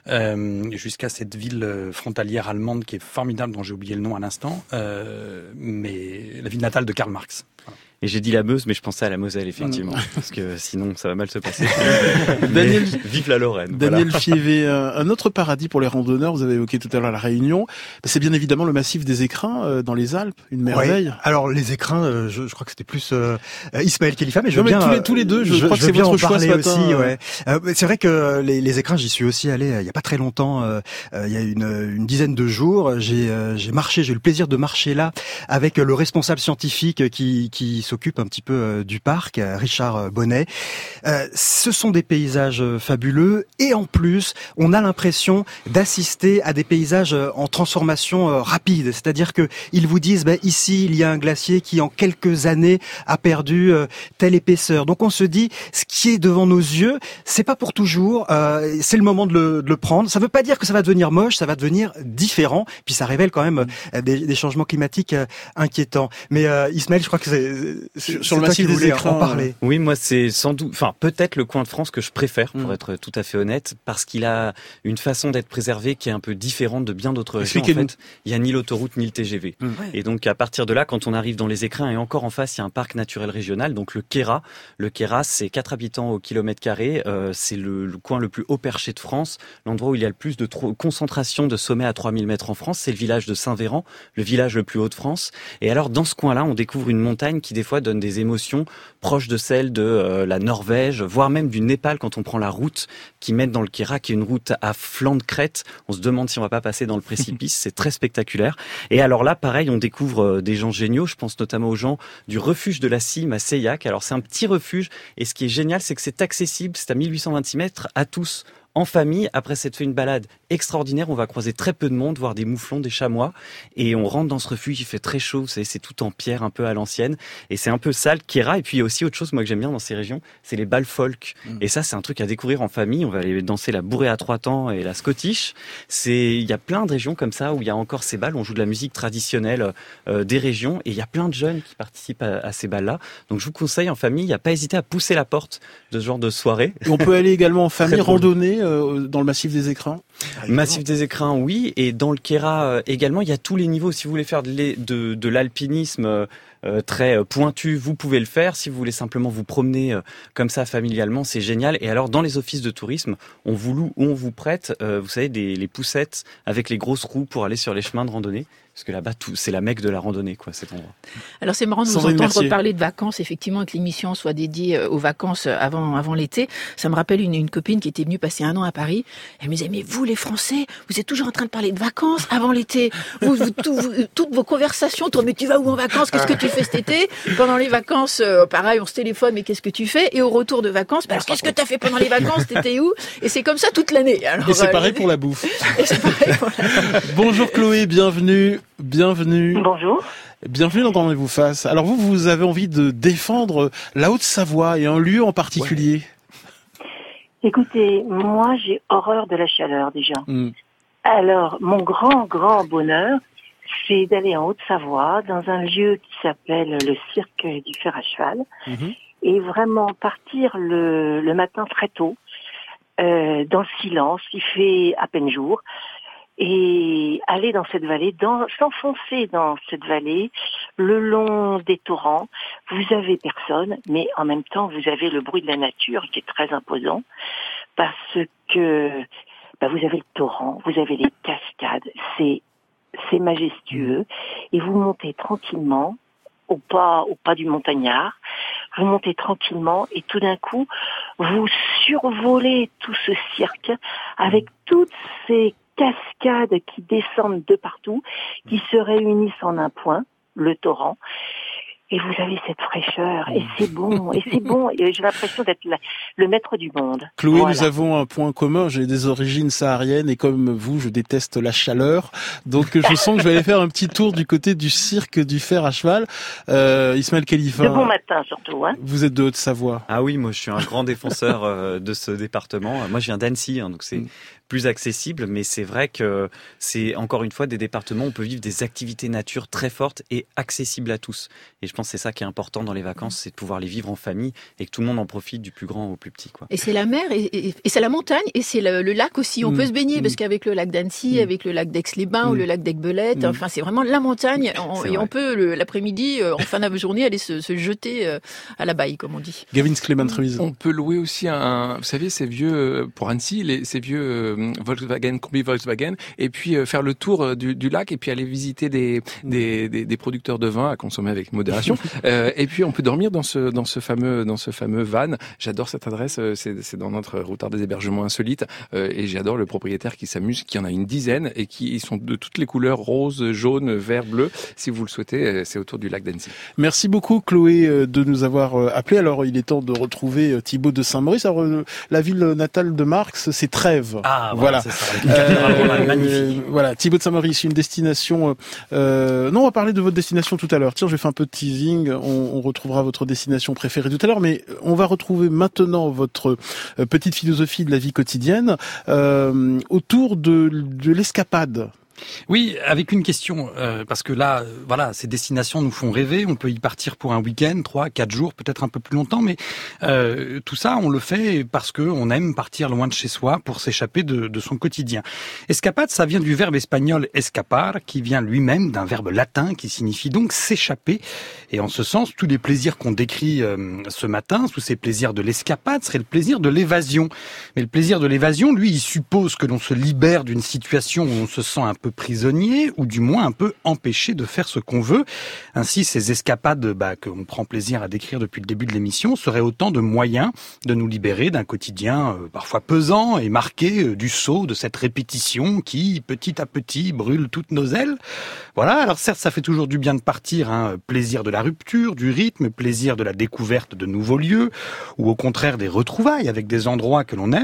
euh, jusqu'à cette ville frontalière allemande qui est formidable, dont j'ai oublié le nom à l'instant, euh, mais la ville natale de Karl Marx. Voilà. Et j'ai dit la Meuse, mais je pensais à la Moselle, effectivement, mmh. parce que sinon ça va mal se passer. Daniel, vive la Lorraine. Daniel voilà. Fievé, un autre paradis pour les randonneurs, vous avez évoqué tout à l'heure la Réunion, c'est bien évidemment le massif des Écrins dans les Alpes, une merveille. Ouais. Alors les Écrins, je, je crois que c'était plus euh, Ismaël Khalifa, mais je non, veux mais bien... Tous les, tous les deux, je, je crois je que c'est votre choix ce matin. Aussi, ouais. euh, c'est vrai que les, les Écrins, j'y suis aussi allé il y a pas très longtemps, euh, il y a une, une dizaine de jours, j'ai, euh, j'ai marché, j'ai eu le plaisir de marcher là avec le responsable scientifique qui, qui s'occupe un petit peu du parc, Richard Bonnet. Euh, ce sont des paysages fabuleux et en plus, on a l'impression d'assister à des paysages en transformation rapide. C'est-à-dire que ils vous disent, ben, ici, il y a un glacier qui, en quelques années, a perdu euh, telle épaisseur. Donc on se dit, ce qui est devant nos yeux, c'est pas pour toujours. Euh, c'est le moment de le, de le prendre. Ça veut pas dire que ça va devenir moche, ça va devenir différent. Puis ça révèle quand même euh, des, des changements climatiques euh, inquiétants. Mais euh, Ismaël, je crois que c'est, c'est sur le massif des Écrins, en parler. Oui, moi c'est sans doute, enfin peut-être le coin de France que je préfère, pour mmh. être tout à fait honnête, parce qu'il a une façon d'être préservé qui est un peu différente de bien d'autres régions. En fait, il y a ni l'autoroute ni le T G V. Mmh. Et donc à partir de là, quand on arrive dans les Écrins, et encore en face, il y a un parc naturel régional, donc le Queyras. Le Queyras, c'est quatre habitants au kilomètre carré. Euh, c'est le, le coin le plus haut perché de France, l'endroit où il y a le plus de tro- concentration de sommets à trois mille mètres en France. C'est le village de Saint-Véran, le village le plus haut de France. Et alors dans ce coin-là, on découvre une montagne qui des fois donne des émotions proches de celle de euh, la Norvège, voire même du Népal quand on prend la route qui mène dans le Queyras, qui est une route à flanc de crête. On se demande si on va pas passer dans le précipice. C'est très spectaculaire. Et alors là, pareil, on découvre euh, des gens géniaux. Je pense notamment aux gens du refuge de la Cime à Seillac. Alors c'est un petit refuge et ce qui est génial, c'est que c'est accessible. C'est à mille huit cent vingt-six mètres à tous, en famille. Après s'être fait une balade extraordinaire, on va croiser très peu de monde, voir des mouflons, des chamois, et on rentre dans ce refuge. Il fait très chaud, vous savez, c'est tout en pierre, un peu à l'ancienne, et c'est un peu sale, Kéra. Et puis il y a aussi autre chose, moi que j'aime bien dans ces régions, c'est les bals folk. Mmh. Et ça, c'est un truc à découvrir en famille. On va aller danser la bourrée à trois temps et la Scottish. C'est, il y a plein de régions comme ça où il y a encore ces bals. On joue de la musique traditionnelle euh, des régions, et il y a plein de jeunes qui participent à, à ces bals-là. Donc je vous conseille en famille, il n'y a pas hésité à pousser la porte de ce genre de soirée. Et on peut aller également en famille randonner euh, dans le massif des Écrins. Massif des Écrins, oui, et dans le Kéra euh, également, il y a tous les niveaux. Si vous voulez faire de, de, de l'alpinisme euh, très pointu, vous pouvez le faire. Si vous voulez simplement vous promener euh, comme ça familialement, c'est génial. Et alors, dans les offices de tourisme, on vous loue ou on vous prête, euh, vous savez, des, les poussettes avec les grosses roues pour aller sur les chemins de randonnée. Parce que là-bas, tout, c'est la mecque de la randonnée, quoi, cet endroit. Alors, c'est marrant de vous entendre reparler de vacances, effectivement, que l'émission soit dédiée aux vacances avant, avant l'été. Ça me rappelle une, une copine qui était venue passer un an à Paris. Elle me disait, mais vous, les Français, vous êtes toujours en train de parler de vacances avant l'été. Vous, vous, tout, vous toutes vos conversations tournent, mais tu vas où en vacances? Qu'est-ce que tu fais cet été? Pendant les vacances, euh, pareil, on se téléphone, mais qu'est-ce que tu fais? Et au retour de vacances, bah, alors, qu'est-ce que tu as fait pendant les vacances? T'étais où? Et c'est comme ça toute l'année. Alors, et c'est pareil euh, pour la bouffe. Et c'est pareil pour la... Bonjour Chloé, bienvenue. Bienvenue. Bonjour. Bienvenue dans Rendez-vous Face. Alors vous, vous avez envie de défendre la Haute-Savoie et un lieu en particulier. Ouais. Écoutez, moi j'ai horreur de la chaleur déjà. Mm. Alors, mon grand, grand bonheur, c'est d'aller en Haute-Savoie, dans un lieu qui s'appelle le Cirque du Fer à Cheval, mm-hmm. et vraiment partir le, le matin très tôt, euh, dans le silence, il fait à peine jour, et aller dans cette vallée, dans, s'enfoncer dans cette vallée, le long des torrents. Vous avez personne, mais en même temps, vous avez le bruit de la nature qui est très imposant, parce que bah, vous avez le torrent, vous avez les cascades, c'est, c'est majestueux, et vous montez tranquillement, au pas, au pas du montagnard, vous montez tranquillement, et tout d'un coup, vous survolez tout ce cirque, avec toutes ces cascades qui descendent de partout, qui se réunissent en un point, le torrent, et vous avez cette fraîcheur, et c'est bon, et c'est bon, et j'ai l'impression d'être la, le maître du monde. Chloé, voilà. Nous avons un point commun, j'ai des origines sahariennes, et comme vous, je déteste la chaleur, donc je sens que je vais aller faire un petit tour du côté du cirque du Fer à Cheval. Euh, Ismaël Khalifa. De bon matin surtout, hein. Vous êtes de Haute-Savoie. Ah oui, moi je suis un grand défenseur euh, de ce département. Moi je viens d'Annecy, hein, donc c'est... Mm. plus accessible, mais c'est vrai que c'est encore une fois des départements où on peut vivre des activités nature très fortes et accessibles à tous. Et je pense que c'est ça qui est important dans les vacances, c'est de pouvoir les vivre en famille et que tout le monde en profite du plus grand au plus petit, quoi. Et c'est la mer, et, et, et c'est la montagne, et c'est le, le lac aussi. On mmh. peut se baigner, mmh. parce qu'avec le lac d'Annecy, mmh. avec le lac d'Aix-les-Bains mmh. ou le lac d'Aiguebelette, mmh. enfin c'est vraiment la montagne, on, et vrai. On peut le, l'après-midi, euh, en fin de journée, aller se, se jeter euh, à la baille, comme on dit. Gavin Clément-Tremise. On peut louer aussi un, vous savez, ces vieux, pour Annecy, les, ces vieux euh, Volkswagen, combi Volkswagen, et puis euh, faire le tour du, du lac, et puis aller visiter des, des, des, des producteurs de vin à consommer avec modération. euh, et puis on peut dormir dans ce, dans ce fameux, dans ce fameux van. J'adore cette adresse, c'est, c'est dans notre routard des hébergements insolites, euh, et j'adore le propriétaire qui s'amuse, qui en a une dizaine, et qui ils sont de toutes les couleurs, rose, jaune, vert, bleu. Si vous le souhaitez, c'est autour du lac d'Annecy. Merci beaucoup Chloé de nous avoir appelé. Alors il est temps de retrouver Thibaut de Saint-Maurice. Alors la ville natale de Marx, c'est Trèves. Ah voilà. C'est ça. Euh, magnifique. Voilà, Thibaut de Saint-Maurice, une destination. Euh, non, on va parler de votre destination tout à l'heure. Tiens, je vais faire un peu de teasing. On, on retrouvera votre destination préférée tout à l'heure, mais on va retrouver maintenant votre euh, petite philosophie de la vie quotidienne euh, autour de, de l'escapade. Oui, avec une question, euh, parce que là, euh, voilà, ces destinations nous font rêver. On peut y partir pour un week-end, trois, quatre jours, peut-être un peu plus longtemps, mais euh, tout ça, on le fait parce que on aime partir loin de chez soi pour s'échapper de, de son quotidien. Escapade, ça vient du verbe espagnol escapar, qui vient lui-même d'un verbe latin qui signifie donc s'échapper. Et en ce sens, tous les plaisirs qu'on décrit euh, ce matin, tous ces plaisirs de l'escapade, seraient le plaisir de l'évasion. Mais le plaisir de l'évasion, lui, il suppose que l'on se libère d'une situation où on se sent un peu prisonnier, ou du moins un peu empêché de faire ce qu'on veut. Ainsi, ces escapades bah, qu'on prend plaisir à décrire depuis le début de l'émission seraient autant de moyens de nous libérer d'un quotidien euh, parfois pesant et marqué euh, du sceau de cette répétition qui, petit à petit, brûle toutes nos ailes. Voilà, alors certes, ça fait toujours du bien de partir, hein, plaisir de la rupture, du rythme, plaisir de la découverte de nouveaux lieux, ou au contraire des retrouvailles avec des endroits que l'on aime.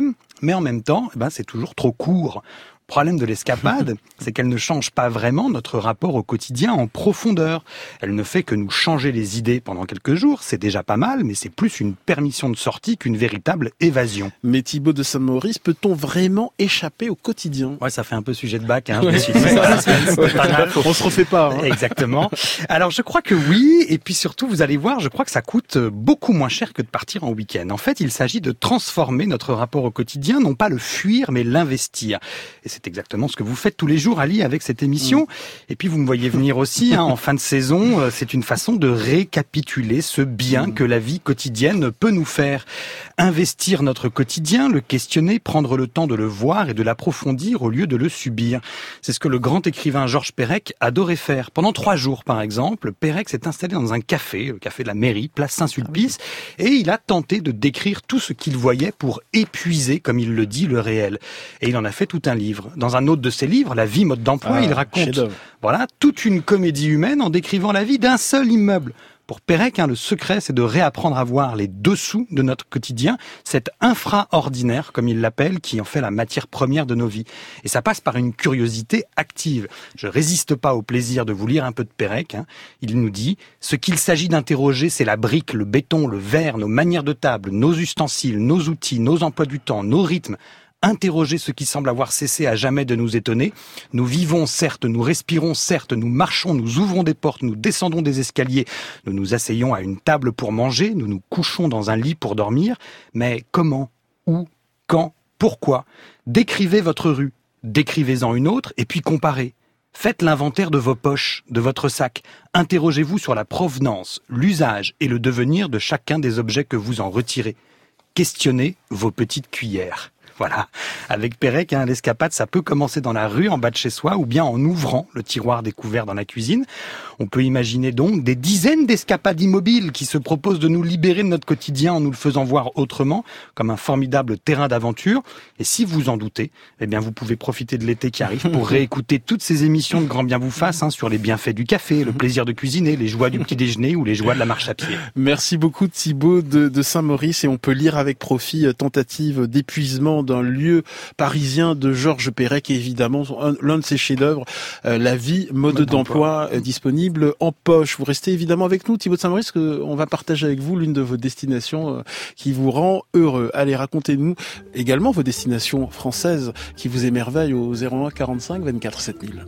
mais en même temps, eh ben, c'est toujours trop court. Le problème de l'escapade, c'est qu'elle ne change pas vraiment notre rapport au quotidien en profondeur. Elle ne fait que nous changer les idées pendant quelques jours, c'est déjà pas mal, mais c'est plus une permission de sortie qu'une véritable évasion. Mais Thibaut de Saint-Maurice, peut-on vraiment échapper au quotidien ? Ouais, ça fait un peu sujet de bac, hein, je ouais. me suis dit, ça, c'est, c'est pas mal. On se refait pas. Hein. Exactement. Alors, je crois que oui, et puis surtout, vous allez voir, je crois que ça coûte beaucoup moins cher que de partir en week-end. En fait, il s'agit de transformer notre rapport au quotidien, non pas le fuir, mais l'investir. Et c'est exactement ce que vous faites tous les jours, Ali, avec cette émission. Mmh. Et puis, vous me voyez venir aussi, hein, en fin de saison, c'est une façon de récapituler ce bien mmh. que la vie quotidienne peut nous faire. Investir notre quotidien, le questionner, prendre le temps de le voir et de l'approfondir au lieu de le subir. C'est ce que le grand écrivain Georges Perec adorait faire. Pendant trois jours, par exemple, Perec s'est installé dans un café, le café de la mairie, place Saint-Sulpice, et il a tenté de décrire tout ce qu'il voyait pour épuiser, comme il le dit, le réel. Et il en a fait tout un livre. Dans un autre de ses livres, La vie, mode d'emploi, ah, il raconte voilà, toute une comédie humaine en décrivant la vie d'un seul immeuble. Pour Perec, hein, le secret, c'est de réapprendre à voir les dessous de notre quotidien, cet infraordinaire, comme il l'appelle, qui en fait la matière première de nos vies. Et ça passe par une curiosité active. Je résiste pas au plaisir de vous lire un peu de Perec. Hein. Il nous dit « Ce qu'il s'agit d'interroger, c'est la brique, le béton, le verre, nos manières de table, nos ustensiles, nos outils, nos emplois du temps, nos rythmes. » Interroger ce qui semble avoir cessé à jamais de nous étonner. Nous vivons, certes, nous respirons, certes, nous marchons, nous ouvrons des portes, nous descendons des escaliers, nous nous asseyons à une table pour manger, nous nous couchons dans un lit pour dormir. Mais comment, où, quand, pourquoi ? Décrivez votre rue, décrivez-en une autre et puis comparez. Faites l'inventaire de vos poches, de votre sac. Interrogez-vous sur la provenance, l'usage et le devenir de chacun des objets que vous en retirez. Questionnez vos petites cuillères. Voilà. Avec Perec, hein, l'escapade, ça peut commencer dans la rue, en bas de chez soi, ou bien en ouvrant le tiroir découvert dans la cuisine. On peut imaginer donc des dizaines d'escapades immobiles qui se proposent de nous libérer de notre quotidien en nous le faisant voir autrement, comme un formidable terrain d'aventure. Et si vous en doutez, eh bien, vous pouvez profiter de l'été qui arrive pour réécouter toutes ces émissions de Grand Bien vous fasse, hein, sur les bienfaits du café, le plaisir de cuisiner, les joies du petit déjeuner ou les joies de la marche à pied. Merci beaucoup Thibaut de, de Saint-Maurice, et on peut lire avec profit tentative d'épuisement d'un lieu parisien de Georges Perec, et évidemment l'un de ses chefs-d'œuvre, euh, La vie, mode, mode d'emploi, d'emploi. disponible en poche. Vous restez évidemment avec nous, Thibaut de Saint-Maurice, qu'on va partager avec vous l'une de vos destinations euh, qui vous rend heureux. Allez, racontez-nous également vos destinations françaises qui vous émerveillent au zéro un quarante-cinq vingt-quatre sept mille.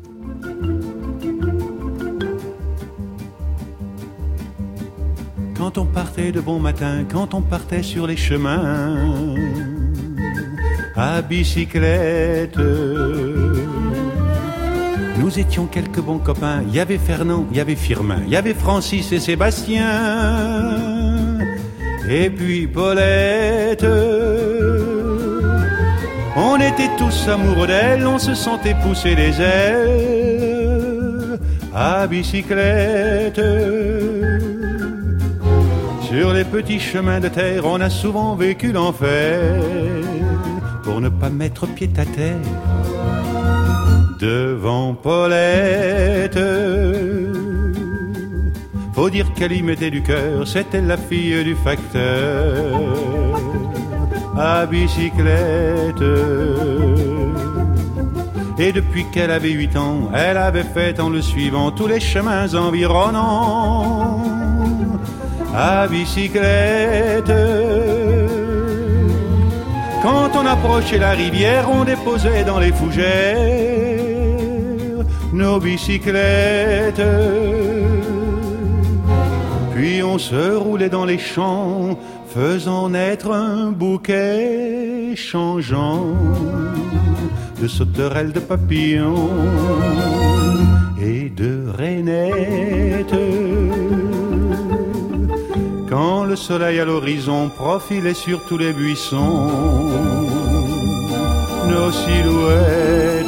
Quand on partait de bon matin, quand on partait sur les chemins à bicyclette, nous étions quelques bons copains. Il y avait Fernand, il y avait Firmin, il y avait Francis et Sébastien, et puis Paulette. On était tous amoureux d'elle, on se sentait pousser les ailes à bicyclette. Sur les petits chemins de terre, on a souvent vécu l'enfer pour ne pas mettre pied à terre devant Paulette. Faut dire qu'elle y mettait du cœur, c'était la fille du facteur à bicyclette. Et depuis qu'elle avait huit ans, elle avait fait en le suivant tous les chemins environnants à bicyclette. Quand on approchait la rivière, on déposait dans les fougères nos bicyclettes. Puis on se roulait dans les champs, faisant naître un bouquet changeant de sauterelles, de papillons et de rainettes. Quand le soleil à l'horizon profilait sur tous les buissons nos silhouettes,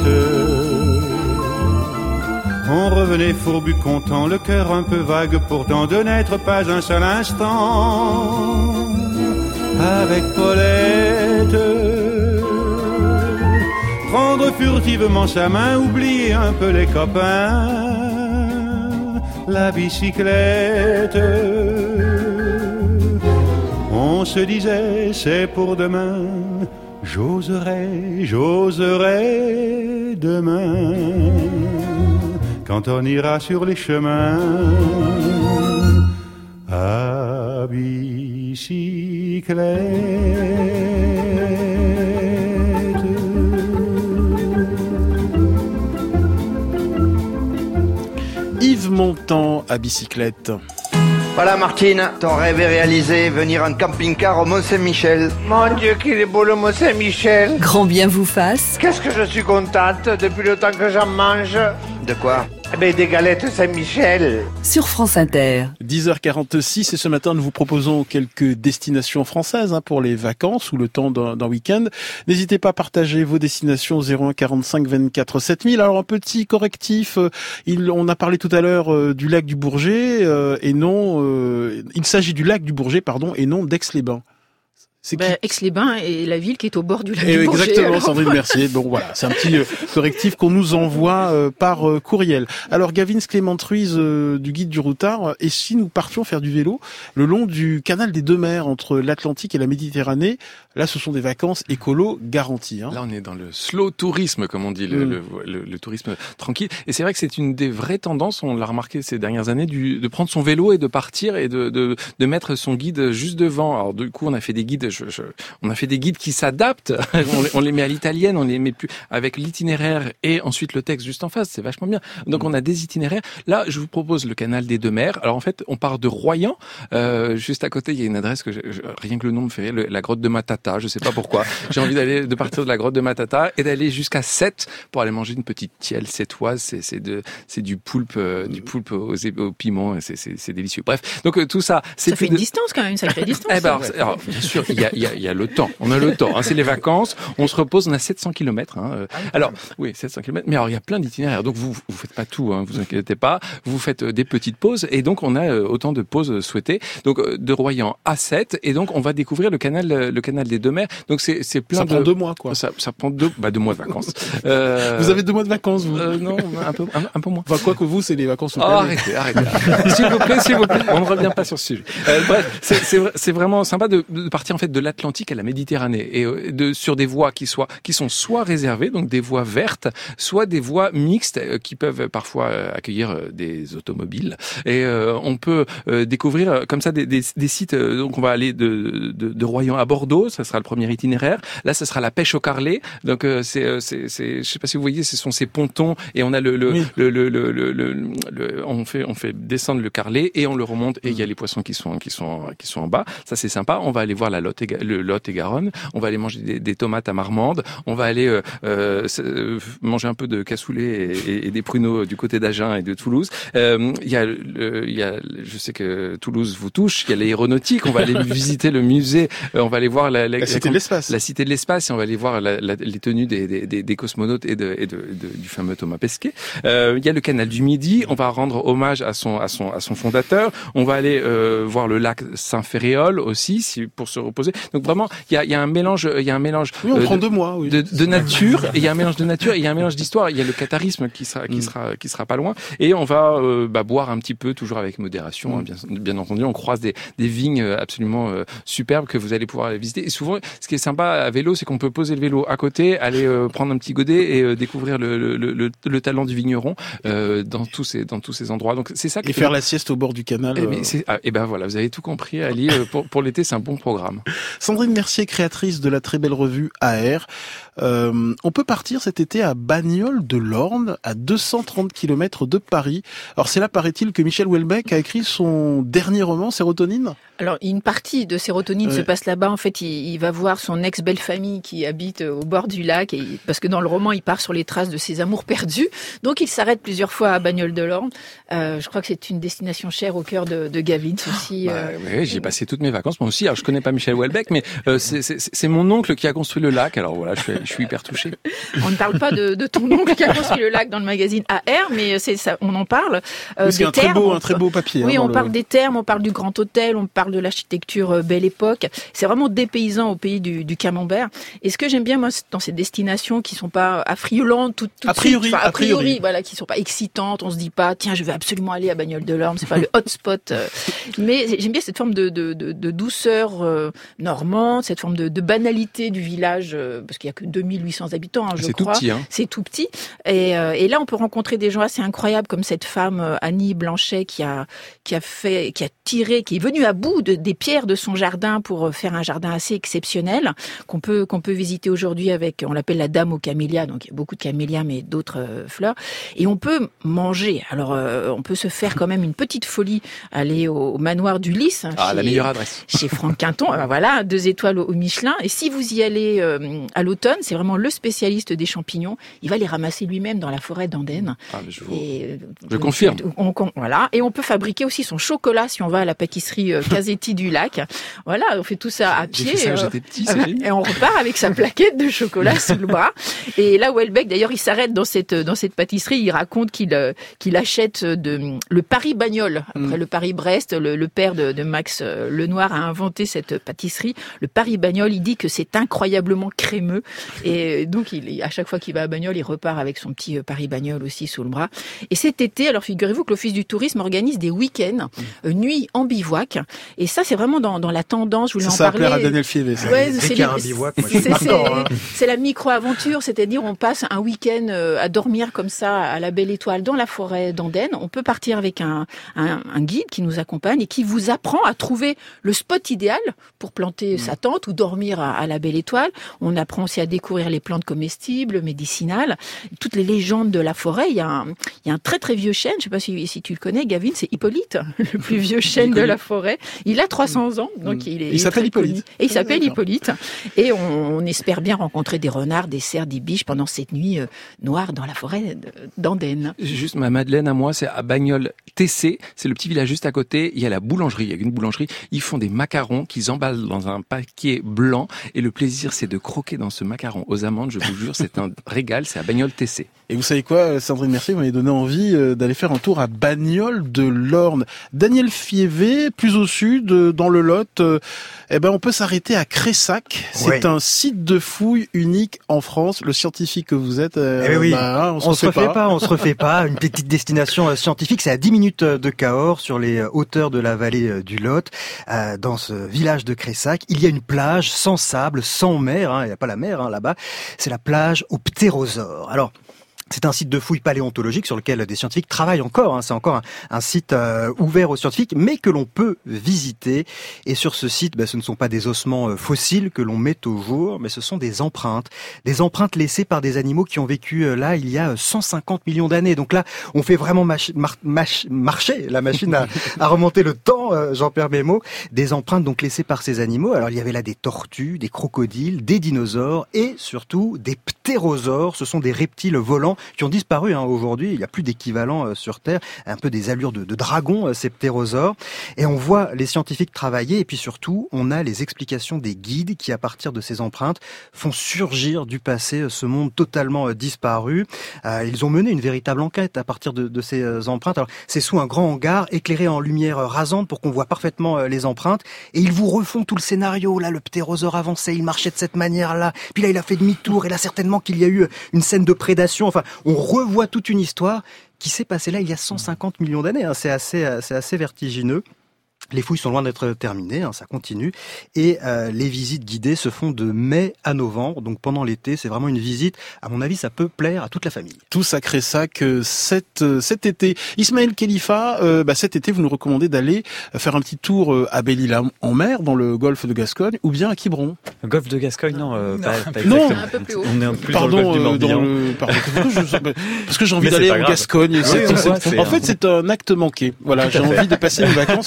on revenait fourbu content, le cœur un peu vague pourtant de n'être pas un seul instant avec Paulette. Prendre furtivement sa main, oublier un peu les copains, la bicyclette. On se disait c'est pour demain, J'oserai, j'oserai demain, quand on ira sur les chemins à bicyclette. Yves Montand à bicyclette. Voilà Martine, ton rêve est réalisé, venir en camping-car au Mont-Saint-Michel. Mon Dieu, qu'il est beau le Mont-Saint-Michel. Grand bien vous fasse. Qu'est-ce que je suis contente depuis le temps que j'en mange. De quoi ? Eh ben, des galettes Saint-Michel. Sur France Inter. dix heures quarante-six et ce matin nous vous proposons quelques destinations françaises hein, pour les vacances ou le temps d'un, d'un week-end. N'hésitez pas à partager vos destinations zéro un quarante-cinq vingt-quatre sept mille. Alors un petit correctif, euh, il, on a parlé tout à l'heure euh, du lac du Bourget euh, et non, euh, il s'agit du lac du Bourget pardon et non d'Aix-les-Bains. C'est ben, Aix-les-Bains est la ville qui est au bord du lac et du Bourget. Exactement, alors. Sandrine Mercier. Donc voilà, c'est un petit euh, correctif qu'on nous envoie euh, par euh, courriel. Alors Gavin Clément-Truise euh, du Guide du Routard, et si nous partions faire du vélo le long du canal des deux mers entre l'Atlantique et la Méditerranée, là ce sont des vacances écolo garanties. Hein. Là on est dans le slow tourisme, comme on dit, le, mm. le, le, le tourisme tranquille. Et c'est vrai que c'est une des vraies tendances, on l'a remarqué ces dernières années, du, de prendre son vélo et de partir et de, de, de mettre son guide juste devant. Alors du coup on a fait des guides... Je, je, on a fait des guides qui s'adaptent. on, les, on les met à l'italienne, on les met plus avec l'itinéraire et ensuite le texte juste en face. C'est vachement bien. Donc on a des itinéraires. Là, je vous propose le canal des deux mers. Alors en fait, on part de Royan. Euh, juste à côté, il y a une adresse que je, je, rien que le nom me fait rire, le, la grotte de Matata. Je sais pas pourquoi. J'ai envie d'aller, de partir de la grotte de Matata et d'aller jusqu'à Sète pour aller manger une petite tielle sétoise. C'est, c'est de, c'est du poulpe, euh, du poulpe aux, au piment. C'est, c'est, c'est délicieux. Bref. Donc euh, tout ça. C'est ça fait une de... distance quand même, une sacrée distance. Eh ben, alors, alors, bien sûr, il y a, il y a il y a le temps, on a le temps, hein, c'est les vacances, on se repose, on a sept cents kilomètres. Hein. Alors, oui, sept cents kilomètres, mais alors il y a plein d'itinéraires, donc vous vous faites pas tout, hein, vous inquiétez pas, vous faites des petites pauses, et donc on a autant de pauses souhaitées, donc de Royan à Sète, et donc on va découvrir le canal le canal des deux mers, donc c'est, c'est plein ça de... Ça prend deux mois, quoi. Ça, ça prend deux, bah, deux mois de vacances. Euh... Vous avez deux mois de vacances, vous euh, Non, un peu, un, un peu moins. Enfin, quoi que vous, c'est les vacances au oh, arrêtez, arrêtez. S'il vous plaît, s'il vous plaît, on ne revient pas sur ce sujet. Euh, bref, c'est, c'est, c'est vraiment sympa de, de partir en fait de l'Atlantique à la Méditerranée et de, sur des voies qui soient, qui sont soit réservées, donc des voies vertes, soit des voies mixtes euh, qui peuvent parfois euh, accueillir euh, des automobiles. Et euh, on peut euh, découvrir euh, comme ça des, des, des sites. Euh, donc on va aller de, de, de Royan à Bordeaux, ça sera le premier itinéraire. Là, ça sera la pêche au carlet. Donc euh, c'est, c'est, c'est, je sais pas si vous voyez, ce sont ces pontons et on a le, le, oui. le, le, le, le, le, le, on fait, on fait descendre le carlet et on le remonte et il y a les poissons qui sont, qui sont, qui sont en bas. Ça c'est sympa. On va aller voir la Lot et, le Lot et Garonne. On va aller manger des, des tomates à Marmande. On va aller euh, euh, manger un peu de cassoulet et, et, et des pruneaux du côté d'Agen et de Toulouse. Il euh, y a, il y a, je sais que Toulouse vous touche. Il y a l'aéronautique. On va aller visiter le musée. Euh, on va aller voir la, la, la cité la, de l'espace. La cité de l'espace. Et on va aller voir la, la, les tenues des, des, des, des cosmonautes et, de, et de, de, du fameux Thomas Pesquet. Euh, il y a le canal du Midi. On va rendre hommage à son, à son, à son fondateur. On va aller euh, voir le lac Saint-Ferréol aussi, si, pour se reposer. Donc vraiment, il y a, il y a un mélange, il y a un mélange oui, on euh, prend de, deux mois, oui. de, de nature. Et il y a un mélange de nature. Et il y a un mélange d'histoire. Il y a le catharisme qui sera, qui sera, qui sera pas loin. Et on va euh, bah, boire un petit peu, toujours avec modération. Mm. Hein, bien, bien entendu, on croise des, des vignes absolument euh, superbes que vous allez pouvoir visiter. Et souvent, ce qui est sympa à vélo, c'est qu'on peut poser le vélo à côté, aller euh, prendre un petit godet et euh, découvrir le, le, le, le talent du vigneron euh, dans tous ces, dans tous ces endroits. Donc c'est ça. Que et faire la sieste au bord du canal. Et, mais c'est, ah, et ben voilà, vous avez tout compris, Ali. Euh, pour, pour l'été, c'est un bon programme. Sandrine Mercier, créatrice de la très belle revue A R. Euh, on peut partir cet été à Bagnoles de l'Orne, à deux cent trente kilomètres de Paris. Alors c'est là, paraît-il, que Michel Houellebecq a écrit son dernier roman, Sérotonine. Alors une partie de Sérotonine ouais. se passe là-bas. En fait, il, il va voir son ex-belle-famille qui habite au bord du lac, et, parce que dans le roman, il part sur les traces de ses amours perdus. Donc il s'arrête plusieurs fois à Bagnoles de l'Orne. Euh, je crois que c'est une destination chère au cœur de, de Gavin aussi. Bah, euh... Oui, j'ai passé toutes mes vacances, moi aussi. Alors je connais pas Michel Houellebecq, mais euh, c'est, c'est, c'est mon oncle qui a construit le lac. Alors voilà, je fais, je suis hyper touché. On ne parle pas de, de ton oncle qui a construit le lac dans le magazine A R, mais c'est ça, on en parle. Euh, c'est un termes, très beau, un très beau papier. Oui, hein, on le... parle des termes, on parle du Grand Hôtel, on parle de l'architecture euh, Belle Époque. C'est vraiment dépaysant au pays du, du camembert. Et ce que j'aime bien, moi, dans ces destinations qui sont pas affriolantes, tout, tout a priori, suite, enfin, a priori, a priori, voilà, qui sont pas excitantes. On se dit pas, tiens, je vais absolument aller à Bagnoles-de-l'Orme. C'est pas le hotspot. Euh, mais j'aime bien cette forme de, de, de, de douceur euh, normande, cette forme de, de banalité du village, euh, parce qu'il y a que deux mille huit cents habitants, hein, je c'est crois. Tout petit, hein. C'est tout petit. Et, euh, et là, on peut rencontrer des gens assez incroyables, comme cette femme euh, Annie Blanchet qui a qui a fait, qui a tiré, qui est venue à bout de, des pierres de son jardin pour faire un jardin assez exceptionnel qu'on peut qu'on peut visiter aujourd'hui avec, on l'appelle la Dame aux camélias, donc il y a beaucoup de camélias mais d'autres euh, fleurs. Et on peut manger. Alors euh, on peut se faire quand même une petite folie, aller au, au manoir du Lys. Hein, ah, chez, la meilleure adresse. Chez Franck Quinton. Ben voilà, deux étoiles au, au Michelin. Et si vous y allez euh, à l'automne, c'est vraiment le spécialiste des champignons. Il va les ramasser lui-même dans la forêt d'Andenne. Ah, mais je vous... Et, je euh, confirme. On, on, voilà. Et on peut fabriquer aussi son chocolat si on va à la pâtisserie euh, Casetti du Lac. Voilà, on fait tout ça à pied. J'ai fait ça, euh, j'étais petit, et on repart avec sa plaquette de chocolat sous le bras. Et là, Houellebecq, d'ailleurs, il s'arrête dans cette dans cette pâtisserie. Il raconte qu'il euh, qu'il achète de le Paris-Bagnoles. Après mm. le Paris-Brest, le, le père de, de Max euh, Lenoir a inventé cette pâtisserie. Le Paris-Bagnoles, il dit que c'est incroyablement crémeux. Et donc, il, à chaque fois qu'il va à Bagnoles, il repart avec son petit Paris-Bagnoles aussi sous le bras. Et cet été, alors figurez-vous que l'Office du tourisme organise des week-ends, mm. nuit en bivouac. Et ça, c'est vraiment dans, dans la tendance. Je voulais ça, en ça parler. Ça à Daniel Fievé. Ça. Ouais, c'est, c'est, un bivouac, moi, c'est, c'est, c'est la micro-aventure, c'est-à-dire on passe un week-end à dormir comme ça à la Belle Étoile dans la forêt d'Andenne. On peut partir avec un, un, un guide qui nous accompagne et qui vous apprend à trouver le spot idéal pour planter mmh. sa tente ou dormir à, à la Belle Étoile. On apprend aussi à découvrir les plantes comestibles, médicinales, toutes les légendes de la forêt. Il y a un, il y a un très très vieux chêne, je ne sais pas si, si tu le connais, Gavin, c'est Hippolyte, le plus vieux chêne de la forêt. Il a trois cents ans, donc mmh. il est. Il s'appelle Hippolyte. Connu. Et il s'appelle Hippolyte. Et on, on espère bien rencontrer des renards, des cerfs, des biches pendant cette nuit euh, noire dans la forêt d'Andenne. Juste ma Madeleine à moi, c'est à Bagnoles T C, c'est le petit village juste à côté. Il y a la boulangerie, il y a une boulangerie. Ils font des macarons qu'ils emballent dans un paquet blanc. Et le plaisir, c'est de croquer dans ce macaron aux amandes. Je vous jure, c'est un régal. C'est à Bagnoles T C. Et vous savez quoi, Sandrine Mercier, vous m'avez donné envie d'aller faire un tour à Bagnoles-de-l'Orne. Daniel Fievé, plus au sud, dans le Lot, eh ben on peut s'arrêter à Cressac. C'est ouais. un site de fouilles unique en France. Le scientifique que vous êtes, euh, eh oui. bah, on, on se refait pas. pas. On se refait pas. Une petite destination scientifique. C'est à dix minutes de Cahors, sur les hauteurs de la vallée du Lot, euh, dans ce village de Cressac. Il y a une plage sans sable, sans mer. Hein. Il n'y a pas la mer hein, là-bas. C'est la plage aux ptérosaures. Alors. C'est un site de fouilles paléontologiques sur lequel des scientifiques travaillent encore. Hein. C'est encore un, un site euh, ouvert aux scientifiques, mais que l'on peut visiter. Et sur ce site, ben, ce ne sont pas des ossements euh, fossiles que l'on met au jour, mais ce sont des empreintes. Des empreintes laissées par des animaux qui ont vécu euh, là il y a cent cinquante millions d'années. Donc là, on fait vraiment mach- mar- mach- marcher la machine à, à remonter le temps, euh, j'en perds mes mots. Des empreintes donc laissées par ces animaux. Alors il y avait là des tortues, des crocodiles, des dinosaures et surtout des ptérosaures. Ce sont des reptiles volants qui ont disparu hein, aujourd'hui. Il n'y a plus d'équivalent euh, sur Terre. Un peu des allures de, de dragon, euh, ces ptérosaures. Et on voit les scientifiques travailler. Et puis surtout, on a les explications des guides qui, à partir de ces empreintes, font surgir du passé ce monde totalement euh, disparu. Euh, ils ont mené une véritable enquête à partir de, de ces euh, empreintes. Alors, c'est sous un grand hangar, éclairé en lumière euh, rasante pour qu'on voit parfaitement euh, les empreintes. Et ils vous refont tout le scénario. Là, le ptérosaure avançait, il marchait de cette manière-là. Puis là, il a fait demi-tour. Et là, certainement qu'il y a eu une scène de prédation. Enfin, on revoit toute une histoire qui s'est passée là il y a cent cinquante millions d'années. Hein. C'est assez, c'est assez vertigineux. Les fouilles sont loin d'être terminées, hein, ça continue. Et euh, les visites guidées se font de mai à novembre, donc pendant l'été. C'est vraiment une visite, à mon avis, ça peut plaire à toute la famille. Tout sacré sac cet, cet été. Ismaël Khalifa, euh, bah, cet été, vous nous recommandez d'aller faire un petit tour à Belle-Île en mer, dans le golfe de Gascogne, ou bien à Quiberon. Le golfe de Gascogne, non, euh, non. pas, pas non. exactement. Un peu plus haut. On est un peu plus pardon, dans le golfe du euh, dans Morbihan. le, pardon, parce que, je, parce que j'ai envie d'aller en Gascogne. Oui, c'est, c'est, c'est, c'est, en fait, c'est un acte manqué. Voilà, j'ai envie de passer mes vacances en Gascogne.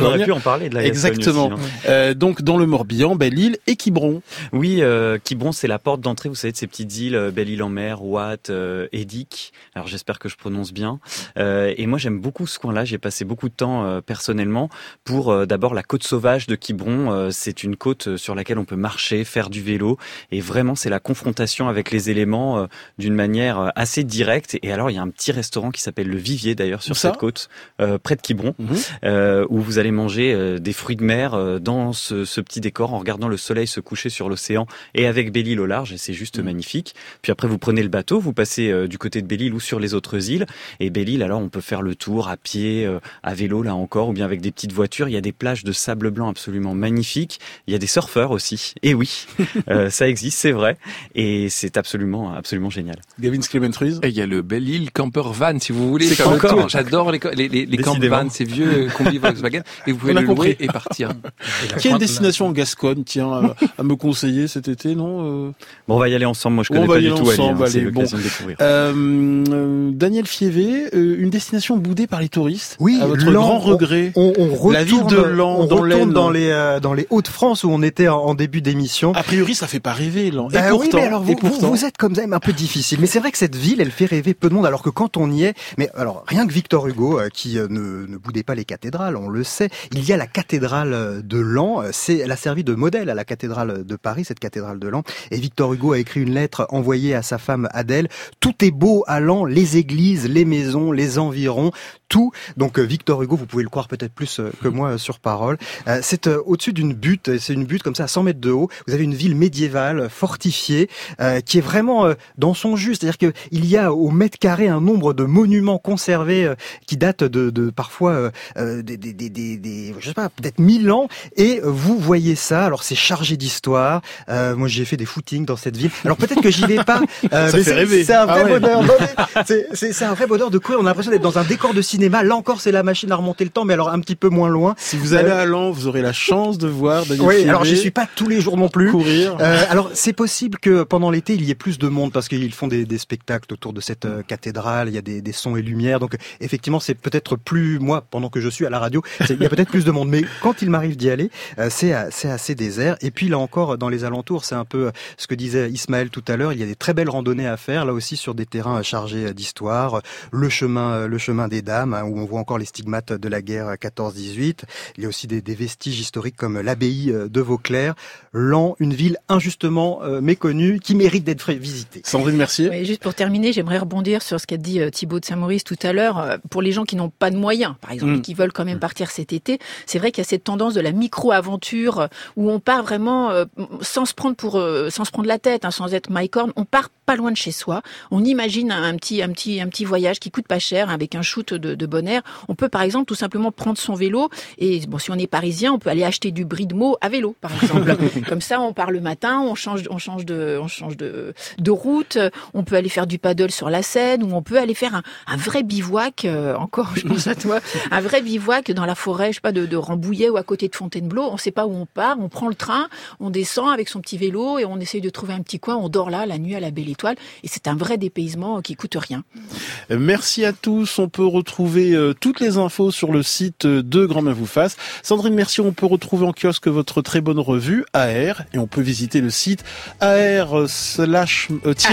Gascogne. aurait pu en parler de la Gascogne. Exactement. Aussi, hein. euh, donc dans le Morbihan, Belle-Île et Quiberon. Oui, euh, Quiberon, c'est la porte d'entrée, vous savez, de ces petites îles, euh, Belle-Île-en-Mer, Ouate, euh, Edic. Alors j'espère que je prononce bien. Euh, et moi j'aime beaucoup ce coin-là. J'ai passé beaucoup de temps euh, personnellement pour euh, d'abord la côte sauvage de Quiberon. Euh, c'est une côte sur laquelle on peut marcher, faire du vélo, et vraiment c'est la confrontation avec les éléments euh, d'une manière assez directe. Et alors il y a un petit restaurant qui s'appelle le Vivier d'ailleurs sur cette côte, euh, près de Quiberon, mmh. euh, où vous allez manger euh, des fruits de mer euh, dans ce, ce petit décor en regardant le soleil se coucher sur l'océan et avec Belle-Île au large, et c'est juste mmh. magnifique. Puis après vous prenez le bateau, vous passez euh, du côté de Belle-Île ou sur les autres îles, et Belle-Île alors on peut faire le tour à pied, euh, à vélo là encore, ou bien avec des petites voitures. Il y a des plages de sable blanc absolument magnifiques, il y a des surfeurs aussi, et oui, euh, ça existe, c'est vrai, et c'est absolument absolument génial. Gavin Clément-Ruiz. Et il y a le Belle-Île Camper Van, si vous voulez. C'est encore. J'adore les, les, les, les camp vans, ces vieux combis Volkswagen, et vous pouvez le louer et partir. Qui a une destination en Gascogne, tiens, à, à me conseiller cet été, non? euh... Bon, on va y aller ensemble, moi je connais on pas du tout Ali, hein, c'est bon. l'occasion de découvrir. Euh, euh, Daniel Fievé, euh, une destination boudée par les touristes. Oui, à votre Laon, grand regret. On, on, on retourne, la ville de Laon, on dans retourne dans l'Aisne. les euh, dans les Hauts-de-France où on était en, en début d'émission. A priori, ça fait pas rêver, Laon. Bah et oui, pourtant, mais alors vous, et pourtant... vous, vous êtes comme même un peu difficile. Mais c'est vrai que cette ville, elle fait rêver peu de monde. Alors que quand on y est, mais alors rien que Victor Hugo, euh, qui euh, ne, ne boudait pas les cathédrales, on le sait. Il y a la cathédrale de Laon. C'est, elle a servi de modèle à la cathédrale de Paris, cette cathédrale de Laon. Et Victor Hugo a écrit une lettre envoyée à sa femme Adèle. Tout est beau à Laon, les églises, les maisons, les environs, tout. Donc euh, Victor Hugo, vous pouvez le croire peut-être plus euh, que moi euh, sur parole. Euh, c'est euh, au-dessus d'une butte, c'est une butte comme ça à cent mètres de haut. Vous avez une ville médiévale, fortifiée, euh, qui est vraiment euh, dans son jus. C'est-à-dire que il y a au mètre carré un nombre de monuments conservés euh, qui datent de, de parfois euh, des, des, des, des, des, je sais pas, peut-être mille ans. Et vous voyez ça. Alors c'est chargé d'histoire. Euh, moi j'ai fait des footings dans cette ville. Alors peut-être que j'y vais pas. Euh, ça mais fait c'est, rêver. C'est un vrai ah ouais. bonheur. C'est, c'est, c'est un vrai bonheur de courir. On a l'impression d'être dans un décor de cinéma. Là encore, c'est la machine à remonter le temps, mais alors un petit peu moins loin. Si vous allez à Laon, vous aurez la chance de voir Daniel Oui, Fievé alors j'y suis pas tous les jours non plus. Courir. Euh, alors c'est possible que pendant l'été il y ait plus de monde parce qu'ils font des, des spectacles autour de cette euh, cathédrale. Il y a des, des sons et lumières. Donc effectivement, c'est peut-être plus moi pendant que je suis à la radio. Il y a peut-être plus de monde, mais quand il m'arrive d'y aller, euh, c'est c'est assez désert. Et puis là encore, dans les alentours, c'est un peu ce que disait Ismaël tout à l'heure. Il y a des très belles randonnées à faire là aussi sur des terrains chargés d'histoire. Le chemin, le chemin des dames, hein, où on voit encore les stigmates de la guerre quatorze dix-huit. Il y a aussi des, des vestiges historiques comme l'abbaye de Vauclair. Laon, une ville injustement euh, méconnue qui mérite d'être visitée. Sandrine Mercier. Oui, juste pour terminer, j'aimerais rebondir sur ce qu'a dit euh, Thibaut de Saint-Maurice tout à l'heure. Euh, pour les gens qui n'ont pas de moyens, par exemple, mmh. et qui veulent quand même partir cet été, c'est vrai qu'il y a cette tendance de la micro-aventure euh, où on part vraiment euh, sans se prendre pour, euh, sans se prendre la tête, hein, sans être Mike Horn. On part pas loin de chez soi. On imagine un, un petit, un petit, un petit voyage qui coûte pas cher, hein, avec un shoot de, de bon air. On peut par exemple tout simplement prendre son vélo et bon, si on est parisien, on peut aller acheter du brie de Meaux à vélo, par exemple. Comme ça, on part le matin, on change, on change de, on change de, de route. On peut aller faire du paddle sur la Seine, ou on peut aller faire un, un vrai bivouac. Euh, encore, je pense à toi, un vrai bivouac dans la forêt, je sais pas, de, de Rambouillet ou à côté de Fontainebleau. On sait pas où on part, on prend le train, on descend avec son petit vélo et on essaye de trouver un petit coin. On dort là la nuit à la belle étoile et c'est un vrai dépaysement qui coûte rien. Merci à tous. On peut retrouver euh, toutes les infos sur le site de Grand Bien vous fasse. Sandrine Mercier, on peut retrouver en kiosque votre très bonne revue A R et on peut visiter le site A R slash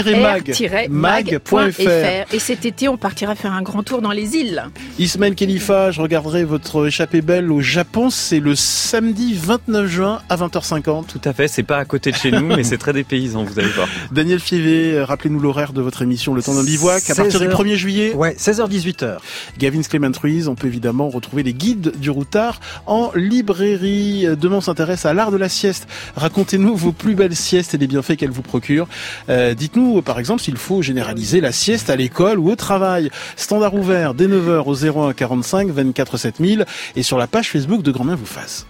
mag mag point f r. Et cet été, on partira faire un grand tour dans les îles. Ismaël Khalifa, je regarderai votre échappée belle au Japon. C'est le samedi vingt-neuf juin à vingt heures cinquante. Tout à fait. C'est pas à côté de chez nous, mais c'est très dépaysant, vous allez voir. Daniel Fievé, rappelez-nous l'horaire de votre émission Le Temps d'un bivouac à partir du premier juillet. Ouais, seize heures dix-huit heures. Gavin Clément-Ruiz, on peut évidemment retrouver les guides du routard en librairie. Demain, on s'intéresse à l'art de la sieste. Racontez-nous vos plus belles siestes et les bienfaits qu'elles vous procurent. Euh, dites-nous, par exemple, s'il faut généraliser la sieste à l'école ou au travail. Standard ouvert dès neuf heures au zéro un quarante-cinq vingt-quatre sept mille et sur la page Facebook de Grand Bien vous fasse.